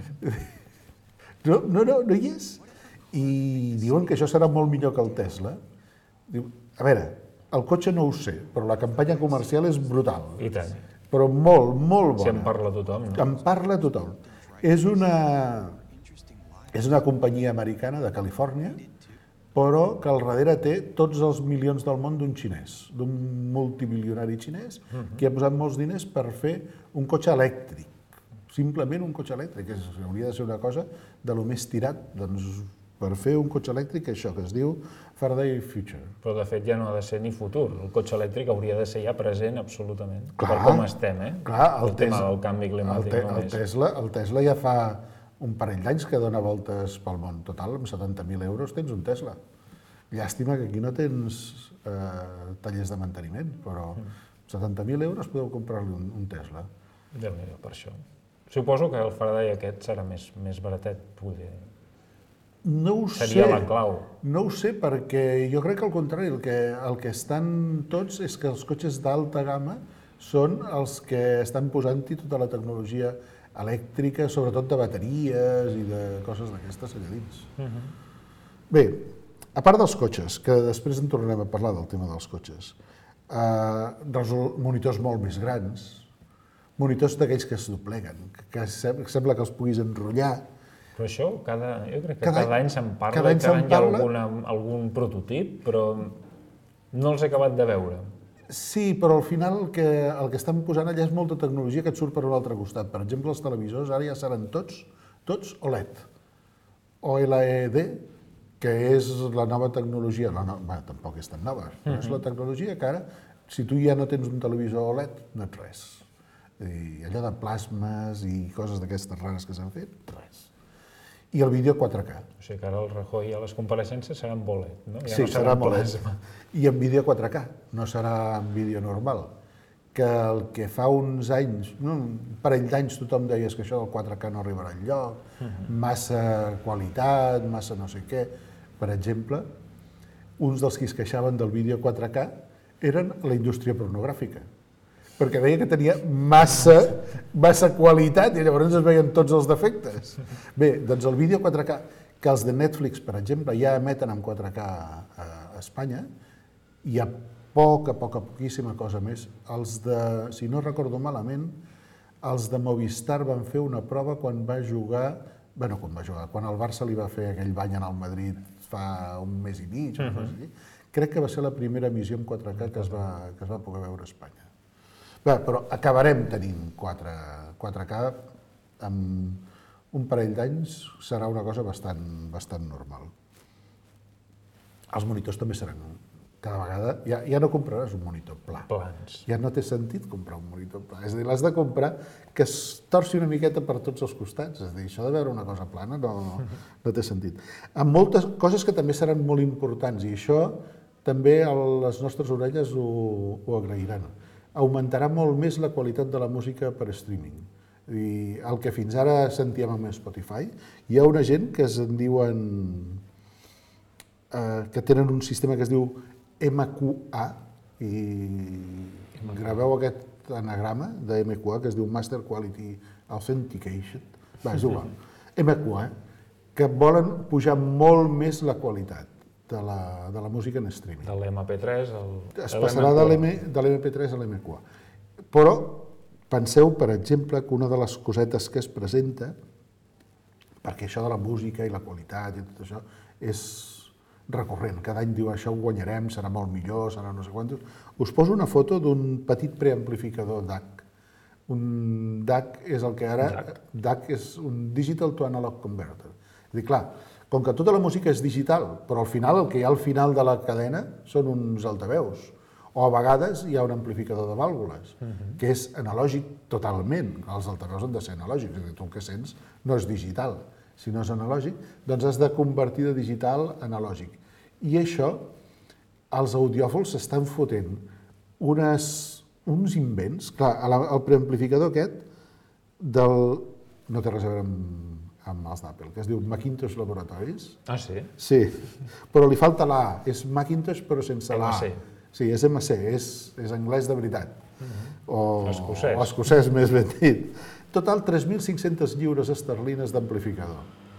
No, no, no, no hi és. I diuen que això serà molt millor que el Tesla. Diu, a veure, el cotxe no ho sé, però la campanya comercial és brutal. I tant. Però molt, molt bona. Si en parla tothom, no? En parla tothom. És una, és una companyia americana de Califòrnia, però que al darrere té tots els milions del món d'un xinès, d'un multimilionari xinès, que ha posat molts diners per fer un cotxe elèctric. Simplement un cotxe elèctric, que hauria de ser una cosa de lo més tirat, doncs per fer un cotxe elèctric, això que es diu Faraday Future. Però de fet ja no ha de ser ni futur. El cotxe elèctric hauria de ser ja present absolutament. Clar, per com estem, eh? Clar, el, el tema Tesla, del canvi climàtic el, te, el, només. Tesla, el Tesla ja fa un parell d'anys que dona voltes pel món. Total, amb setanta mil euros tens un Tesla. Llàstima que aquí no tens eh, tallers de manteniment, però setanta mil euros podeu comprar-li un, un Tesla. Déu-n'hi-do, per això. Suposo que el Faraday aquest serà més, més baratet, poder. No ho Seria sé. la clau. No ho sé, perquè jo crec que al contrari, el que, el que estan tots és que els cotxes d'alta gamma són els que estan posant-hi tota la tecnologia elèctrica, sobretot de bateries i de coses d'aquestes allà dins. Uh-huh. Bé, a part dels cotxes, que després en tornarem a parlar del tema dels cotxes, eh, monitors molt més grans, monitors d'aquells que es dobleguen, que sembla que els puguis enrotllar. Però això, cada, jo crec que Cada cada, any- any se'n parla, cada any cada se'n any hi ha parla. alguna, algun prototip, però no els he acabat de veure. Sí, però al final el que, el que estan posant allà és molta tecnologia que et surt per un altre costat. Per exemple, els televisors ara ja seran tots, tots O L E D. O L E D, que és la nova tecnologia, la no, bé, tampoc és tan nova, però és la tecnologia que ara, si tu ja no tens un televisor O L E D, no ets res. I allò de plasmes i coses d'aquestes rares que s'han fet, res. I el vídeo quatre K. O sigui que ara el Rajoy a les compareixences serà en bolet, no? Ja Sí, no serà en molt plasma. I en vídeo quatre K, no serà en vídeo normal. Que el que fa uns anys, no, un parell d'anys tothom deies que això del quatre K no arribarà enlloc, massa qualitat, massa no sé què. Per exemple, uns dels qui es queixaven del vídeo quatre K eren la indústria pornogràfica, perquè deia que tenia massa, massa qualitat i llavors es veien tots els defectes. Bé, doncs el vídeo quatre K, que els de Netflix, per exemple, ja emeten en quatre K a Espanya, hi ha poca, poca, poquíssima cosa més. Els de, si no recordo malament, els de Movistar van fer una prova quan va jugar, bueno, quan va jugar, quan el Barça li va fer aquell bany en el Madrid fa un mes i mig, una cosa així. Crec que va ser la primera emissió en quatre K que es va, que es va poder veure a Espanya. Bé, però acabarem tenint quatre K, amb un parell d'anys serà una cosa bastant, bastant normal. Els monitors també seran cada vegada ja, ja no compraràs un monitor pla. Plans. Ja no té sentit comprar un monitor pla. És a dir, l'has de comprar que es torci una miqueta per tots els costats. És a dir, això de veure una cosa plana no, no té sentit. Amb moltes coses que també seran molt importants, i això també a les nostres orelles ho, ho agrairan. Augmentarà molt més la qualitat de la música per streaming. I el que fins ara sentíem amb Spotify, hi ha una gent que es en diuen eh, que tenen un sistema que es diu M Q A, i graveu aquest anagrama de M Q A que es diu Master Quality Authentication, va, és igual, M Q A, que volen pujar molt més la qualitat de la, de la música en streaming. De l'M P tres al... Es passarà de l'M P tres a l'M Q A. Però penseu, per exemple, que una de les cosetes que es presenta, perquè això de la música i la qualitat i tot això és recurrent, cada any diu això ho guanyarem, serà molt millor, serà no sé quantos. Us poso una foto d'un petit preamplificador D A C. Un D A C és el que ara... D A C és un Digital to Analog Converter. És dir, clar, com que tota la música és digital, però al final el que hi ha al final de la cadena són uns altaveus, o a vegades hi ha un amplificador de vàlvules, que és analògic totalment. Els altaveus han de ser analògics, és a dir, tu el que sents no és digital. Si no és analògic, doncs has de convertir de digital a analògic. I això, els audiòfils s'estan fotent unes, uns invents. Clar, el preamplificador aquest del... no té res a veure amb, amb els d'Apple, que es diu Macintosh Laboratories. Ah, sí? Sí, però li falta la A. És Macintosh però sense la A. M C. Sí, és M C, és, és anglès de veritat. O escocès. O escocès, més ben dit. Total, tres mil cinc-centes lliures esterlines d'amplificador.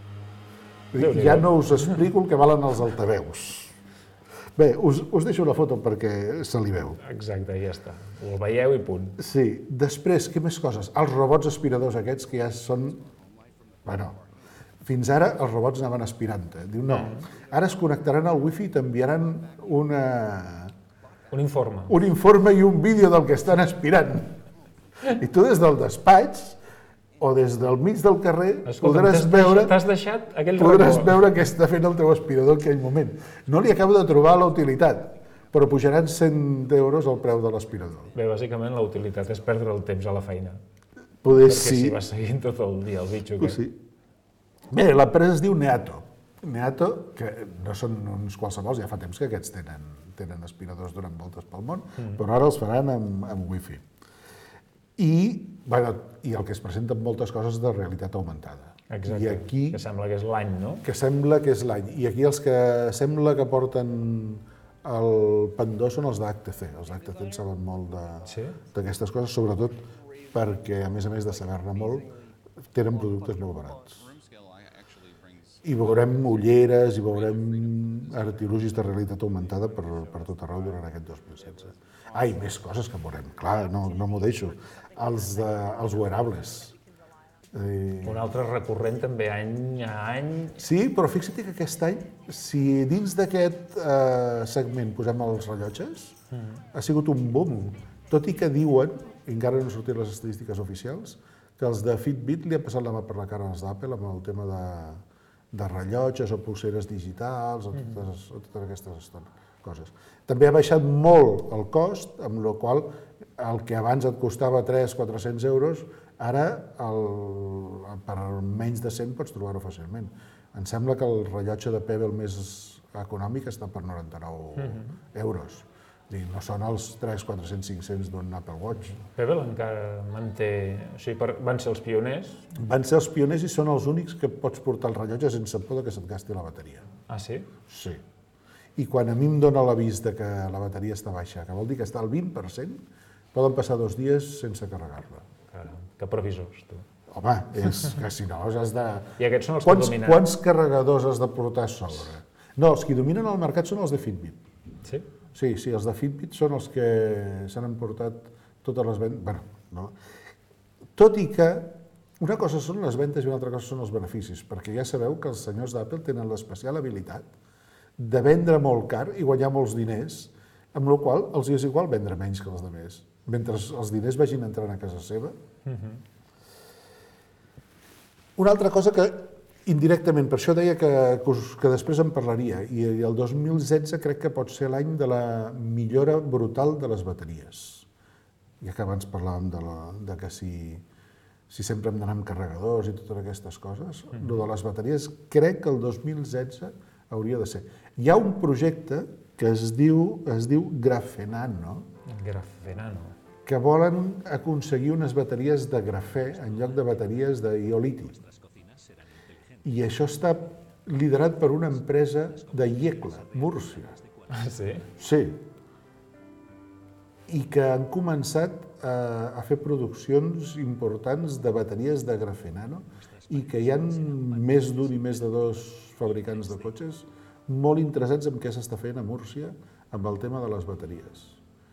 Ja no us explico el que valen els altaveus. Bé, us, us deixo la foto perquè se li veu. Exacte, ja està. Ho veieu i punt. Sí. Després, què més coses? Els robots aspiradors aquests que ja són... Bueno, fins ara els robots anaven aspirant. Diu, no, ara es connectaran al wifi i t'enviaran una... Un informe. Un informe i un vídeo del que estan aspirant. I tu des del despatx o des del mig del carrer Escolta, podràs veure, t'has deixat aquell podràs racó. veure què està fent el teu aspirador en aquell moment. No li acabo de trobar la utilitat, però pujaran cent euros el preu de l'aspirador. Bé, bàsicament la utilitat és perdre el temps a la feina. Poder Perquè sí. si vas seguint tot el dia el bitxo Pues aquest. sí. Bé, l'empresa es diu Neato. Neato, que no són uns qualsevol, ja fa temps que aquests tenen, tenen aspiradors donant voltes pel món, mm. però ara els faran amb, amb wifi. I, bueno, I el que es presenten moltes coses de realitat augmentada. Exacte, I aquí, que sembla que és l'any, no? Que sembla que és l'any. I aquí els que sembla que porten el pendó són els d'H T C. Els d'H T C en saben molt d'aquestes sí? coses, sobretot perquè, a més a més de saber-ne molt, tenen productes molt barats. I veurem ulleres, i veurem artilugis de realitat augmentada per, per tot arreu durant aquest dos mil setze. Ah, i més coses que veurem, clar, no, no m'ho deixo. Els, de, els wearables. Eh... Un altre recurrent també any a any. Sí, però fixa't que aquest any, si dins d'aquest eh, segment posem els rellotges, mm. ha sigut un boom. Tot i que diuen, i encara no han sortit les estadístiques oficials, que els de Fitbit li han passat la mà per la cara als d'Apple amb el tema de, de rellotges o pulseres digitals o totes, o totes aquestes coses. També ha baixat molt el cost, amb la qual el que abans et costava tres a quatre-cents euros, ara el, per menys de cent pots trobar-ho fàcilment. Em sembla que el rellotge de Pebble més econòmic està per noranta-nou mm-hmm. euros. No són els tres, quatre-cents, cinc-cents d'un Apple Watch. Pebble encara manté... O sigui, per... van ser els pioners? Van ser els pioners i són els únics que pots portar el rellotge sense por que se't gasti la bateria. Ah, sí? Sí. I quan a mi em dóna l'avís de que la bateria està baixa, que vol dir que està al vint per cent, poden passar dos dies sense carregar-la. Caram, que previsors, tu. Home, és que si no has de... I aquests són els quants, que dominen? Quants carregadors has de portar a sobre? No, els que dominen el mercat són els de Fitbit. Sí? Sí, sí, els de Fitbit són els que s'han emportat totes les ventes... Bueno, no. Tot i que una cosa són les ventes i una altra cosa són els beneficis, perquè ja sabeu que els senyors d'Apple tenen l'especial habilitat de vendre molt car i guanyar molts diners, amb la qual els és igual vendre menys que els altres, mentre els diners vagin entrant a casa seva. Mm-hmm. Una altra cosa que Indirectament, per això deia que, que després en parlaria, i el dos mil setze crec que pot ser l'any de la millora brutal de les bateries. Ja que abans parlàvem de, la, de que si, si sempre hem d'anar amb carregadors i totes aquestes coses, mm-hmm. lo de les bateries crec que el dos mil setze hauria de ser. Hi ha un projecte que es diu, es diu Grafenano, Grafenano, que volen aconseguir unes bateries de grafè en lloc de bateries d'ioliti. I això està liderat per una empresa de Iecla, Múrcia. Ah, sí? Sí. I que han començat a, a fer produccions importants de bateries de grafenano i que hi ha més d'un i més de dos fabricants de cotxes molt interessats en què s'està fent a Múrcia amb el tema de les bateries.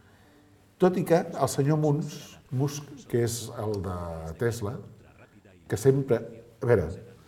Tot i que el senyor Musk, Musk, que és el de Tesla, que sempre... A veure,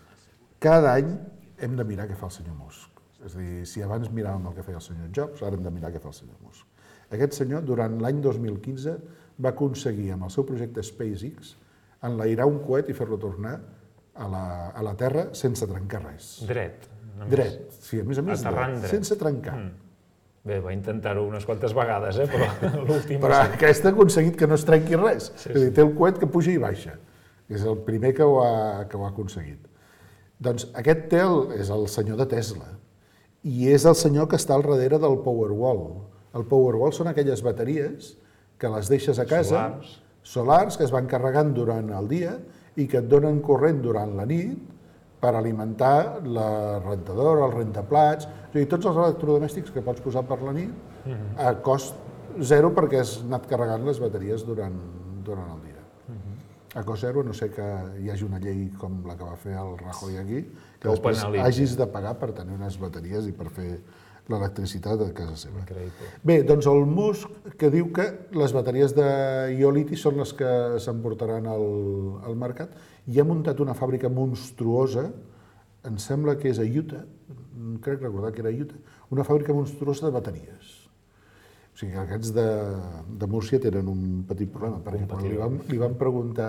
cada any hem de mirar què fa el senyor Musk. És a dir, si abans miràvem el que feia el senyor Jobs, ara hem de mirar què fa el senyor Musk. Aquest senyor, durant l'any dos mil quinze, va aconseguir, amb el seu projecte SpaceX, enlairar un coet i fer-lo tornar a la, a la Terra sense trencar res. Dret. Dret, sí, a més a més, Aterrant dret, dret. sense trencar. Mm. Bé, va intentar-ho unes quantes vegades, eh? Però l'últim... Però aquest ha aconseguit que no es trenqui res. Sí, és a dir, sí. té el coet que puja i baixa. És el primer que ho ha, que ho ha aconseguit. Doncs aquest té el, és el senyor de Tesla i és el senyor que està al darrere del Powerwall. El Powerwall són aquelles bateries que les deixes a casa, Solars. solars que es van carregant durant el dia i que et donen corrent durant la nit per alimentar la rentadora, el rentaplats, és a dir, tots els electrodomèstics que pots posar per la nit a cost zero perquè has anat carregant les bateries durant, durant el dia. A cost zero, no sé que hi hagi una llei com la que va fer el Rajoy aquí, que ho després penalitza. hagis de pagar per tenir unes bateries i per fer l'electricitat a casa seva. Increïble. Bé, doncs el Musk que diu que les bateries d'ioliti són les que s'emportaran al, al mercat i ha muntat una fàbrica monstruosa, em sembla que és a Utah, crec recordar que era a Utah, una fàbrica monstruosa de bateries. O sigui, aquests de, de Múrcia tenen un petit problema, perquè quan li vam, li vam preguntar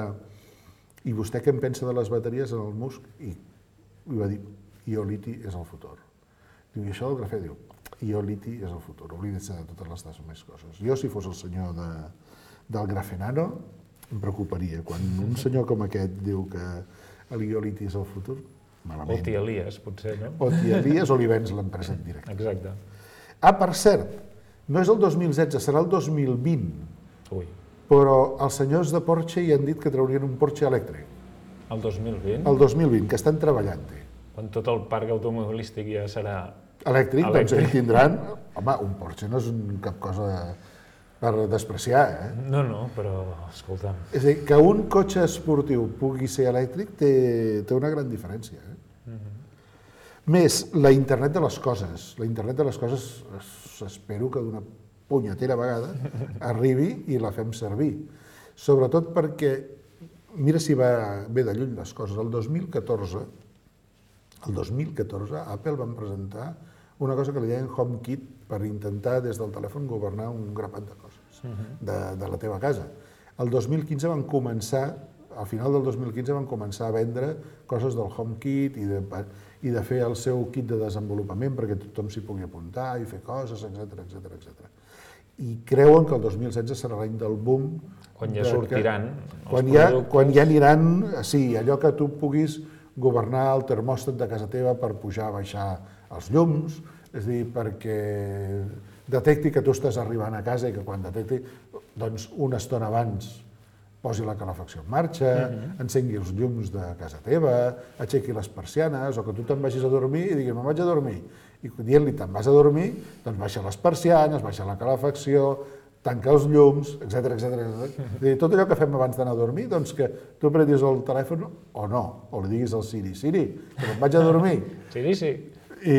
i vostè què en pensa de les bateries en el Musk? I li va dir, ioliti és el futur. Diu, i això del grafè? Diu, ioliti és el futur, oblida-se de totes les més coses. Jo, si fos el senyor de, del grafenano, em preocuparia. Quan un senyor com aquest diu que l'ioliti és el futur, malament. O t'hi alies, potser, no? O t'hi alies o li vens l'empresa en directe. Exacte. Ah, per cert, no és el dos mil setze, serà el dos mil vint. Ui. Però els senyors de Porsche hi han dit que traurien un Porsche elèctric. El dos mil vint? El dos mil vint, que estan treballant-hi. Quan tot el parc automobilístic ja serà... Elèctric, doncs Elèctric. ells tindran... Home, un Porsche no és un, cap cosa per despreciar, eh? No, no, però, escolta'm... És a dir, que un cotxe esportiu pugui ser elèctric té, té una gran diferència, eh? Més, la internet de les coses. La internet de les coses, espero que d'una punyetera vegada arribi i la fem servir. Sobretot perquè, mira si va bé de lluny les coses, el dos mil catorze, el dos mil catorze, Apple van presentar una cosa que li deien HomeKit per intentar des del telèfon governar un grapat de coses de, de la teva casa. El dos mil quinze van començar, al final del dos mil quinze van començar a vendre coses del HomeKit i de, i de fer el seu kit de desenvolupament perquè tothom s'hi pugui apuntar i fer coses, etcètera, etcètera, etcètera. I creuen que el dos mil setze serà l'any del boom. Quan ja sortiran els quan ja, quan ja aniran, sí, allò que tu puguis governar el termòstat de casa teva per pujar, baixar els llums, és a dir, perquè detecti que tu estàs arribant a casa i que quan detecti, doncs una estona abans posi la calefacció en marxa, uh-huh. encengui els llums de casa teva, aixequi les persianes, o que tu te'n vagis a dormir i diguis, me'n vaig a dormir. I dient-li, te'n vas a dormir, doncs baixa les persianes, baixa la calefacció, tanca els llums, etcètera, etcètera. Uh-huh. Tot allò que fem abans d'anar a dormir, doncs que tu apretis el telèfon o no, o li diguis al Siri, Siri, que me'n vaig a dormir. Siri, sí. I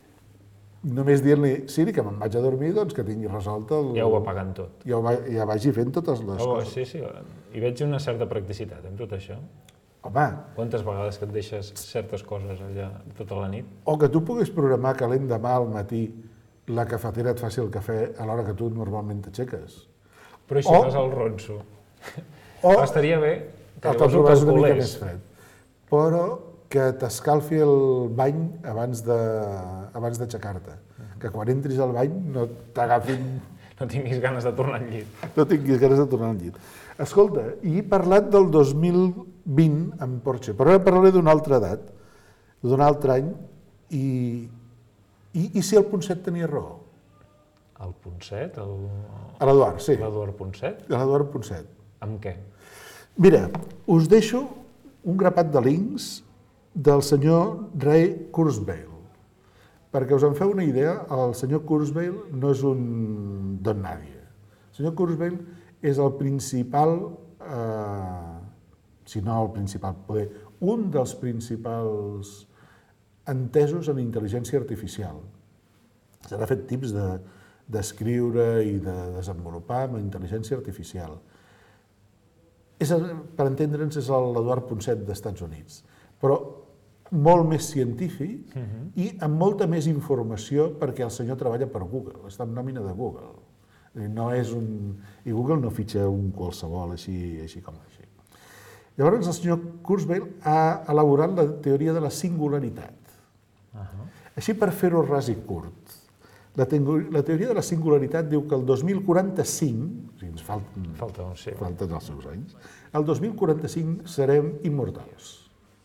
només dient-li, Siri, que me'n vaig a dormir, doncs que tingui resolt el... Ja ho va pagant tot. Ja, va, ja vagi fent totes les oh, coses. Sí, sí, i veig una certa practicitat en tot això. Home... Quantes vegades que et deixes certes coses allà tota la nit? O que tu puguis programar que l'endemà al matí la cafetera et faci el cafè a l'hora que tu normalment t'aixeques. Però si o... fas el ronso. O... Estaria bé que llavors ho calculés. Una mica més fred. Però que t'escalfi el bany abans de, abans d'aixecar-te. Que quan entris al bany no t'agafin... No tinguis ganes de tornar al llit. No tinguis ganes de tornar al llit. Escolta, i he parlat del dos mil vint amb Porsche, però ara parlaré d'una altra edat, d'un altre any, i, i, i si el Ponset tenia raó? El Ponset? El... L'Eduard, sí. L'Eduard Ponset? L'Eduard Ponset. Amb què? Mira, us deixo un grapat de links del senyor Ray Kurzweil. Perquè us en feu una idea, el senyor Kurzweil no és un don nadie. El senyor Kurzweil és el principal, eh, si no el principal, poder, un dels principals entesos en intel·ligència artificial. S'ha fet tips de, d'escriure i de desenvolupar amb intel·ligència artificial. És, per entendre'ns, és l'Eduard Ponset d'Estats Units, però molt més científic uh-huh. i amb molta més informació perquè el senyor treballa per Google, està en nòmina de Google. No és un... I Google no fitxa un qualsevol així, així com així. Llavors, el senyor Kurzweil ha elaborat la teoria de la singularitat. Uh-huh. Així, per fer-ho ras i curt, la, la teoria de la singularitat diu que el dos mil quaranta-cinc, o sigui, ens falten, Falta, sí. falten els seus anys, el dos mil quaranta-cinc serem immortals.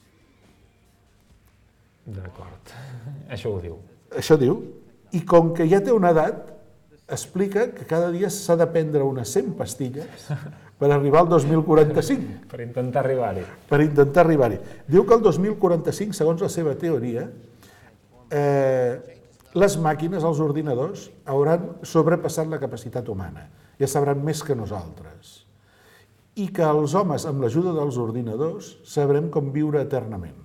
D'acord. Això ho diu. Això diu. I com que ja té una edat, explica que cada dia s'ha de prendre unes cent pastilles per arribar al dos mil quaranta-cinc. Per intentar arribar-hi. Per intentar arribar-hi. Diu que el dos mil quaranta-cinc, segons la seva teoria, eh, les màquines, els ordinadors, hauran sobrepassat la capacitat humana. Ja sabran més que nosaltres. I que els homes, amb l'ajuda dels ordinadors, sabrem com viure eternament.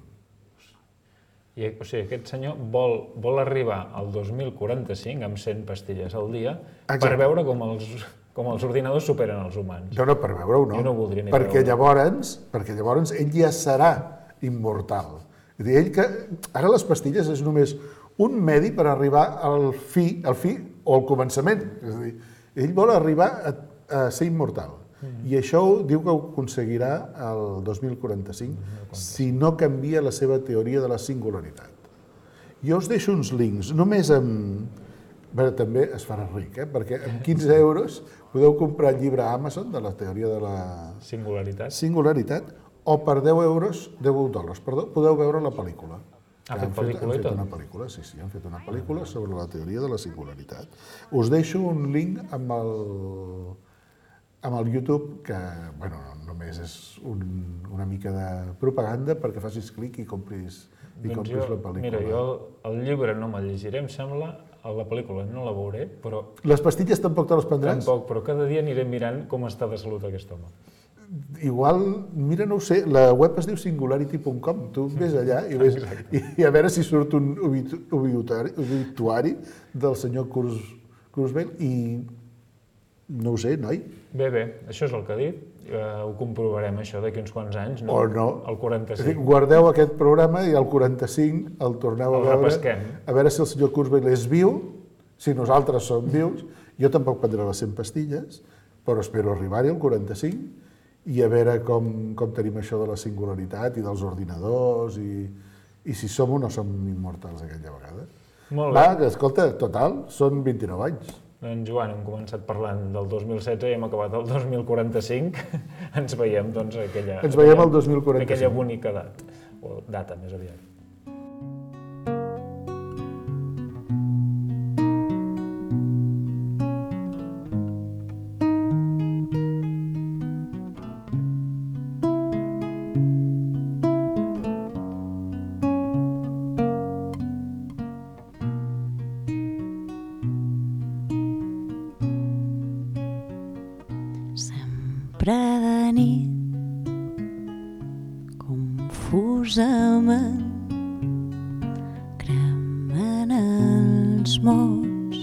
I, o sigui, aquest senyor vol, vol arribar al dos mil quaranta-cinc amb cent pastilles al dia. Exacte. Per veure com els, com els ordinadors superen els humans. No, no, per veure-ho no. Jo no voldria ni perquè veure-ho. Llavors, perquè llavors ell ja serà immortal. És a dir, ell que, ara les pastilles és només un medi per arribar al fi, al fi o al començament. És a dir, ell vol arribar a, a ser immortal. I això diu que ho aconseguirà el dos mil quaranta-cinc si no canvia la seva teoria de la singularitat. Jo us deixo uns links, només amb... Bé, també es farà ric, eh? Perquè amb quinze euros podeu comprar el llibre a Amazon de la teoria de la Singularitat. singularitat o per deu euros, deu dòlars, perdó, podeu veure la pel·lícula. Ha fet pel·lícula i tot? Han fet tot? una pel·lícula, sí, sí, han fet una pel·lícula sobre la teoria de la singularitat. Us deixo un link amb el... amb el YouTube, que bueno, només és un, una mica de propaganda perquè facis clic i compris, i doncs compris jo, la pel·lícula. Mira, jo el llibre no me'l llegiré, em sembla, la pel·lícula no la veuré, però... Les pastilles tampoc te les prendràs? Tampoc, però cada dia aniré mirant com està de salut aquest home. Igual, mira, no ho sé, la web es diu singularity punt com, tu ves allà i, ves, i, i a veure si surt un obituari, obituari del senyor Kurzweil i no ho sé, noi. Bé, bé, això és el que ha dit, uh, ho comprovarem això d'aquí uns quants anys, no? O no. El quaranta-cinc. És a dir, guardeu aquest programa i al quaranta-cinc el torneu a El veure. repesquem. A veure si el senyor Kurzweil és viu, si nosaltres som vius. Jo tampoc prendré les cent pastilles, però espero arribar-hi al quaranta-cinc i a veure com, com tenim això de la singularitat i dels ordinadors i, i si som o no som immortals aquella vegada. Molt bé. Va, que, escolta, total, són vint-i-nou anys. Doncs, Joan, hem començat parlant del dos mil setze i hem acabat el dos mil quaranta-cinc. Ens veiem, doncs, aquella... Ens veiem el dos mil quaranta-cinc. Aquella bonica edat, o data, més aviat. Sempre de nit, confusament, cremen els mots,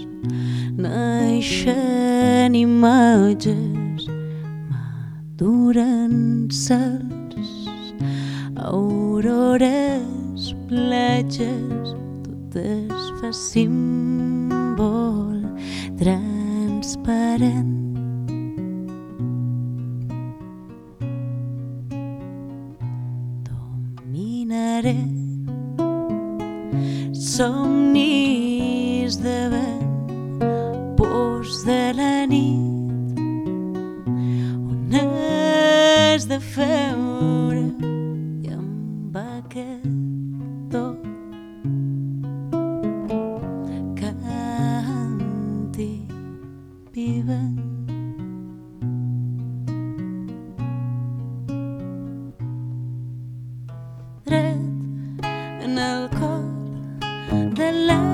naixen imatges, maduren cels, aurores, platges, tot es fa símbol transparent. Dominaré fos de la nit, on has de feure i amb aquest to canti vivent. Dret en el cor de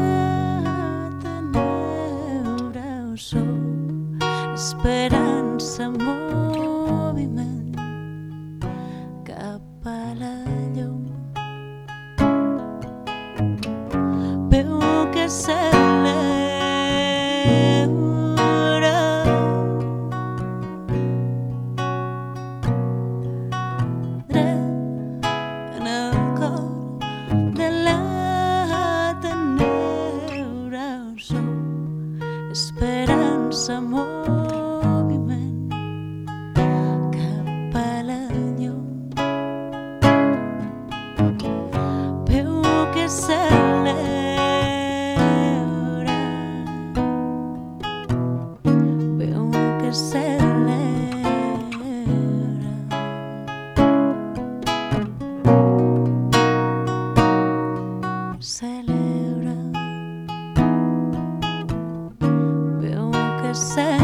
l'Ateneu sou esperança, moviment cap a la llum. Veu que celebra dret en el cor de l'Ateneu sou esperança, moviment cap a la llum. Veu que celebra, veu que celebra, celebra, veu que celebra.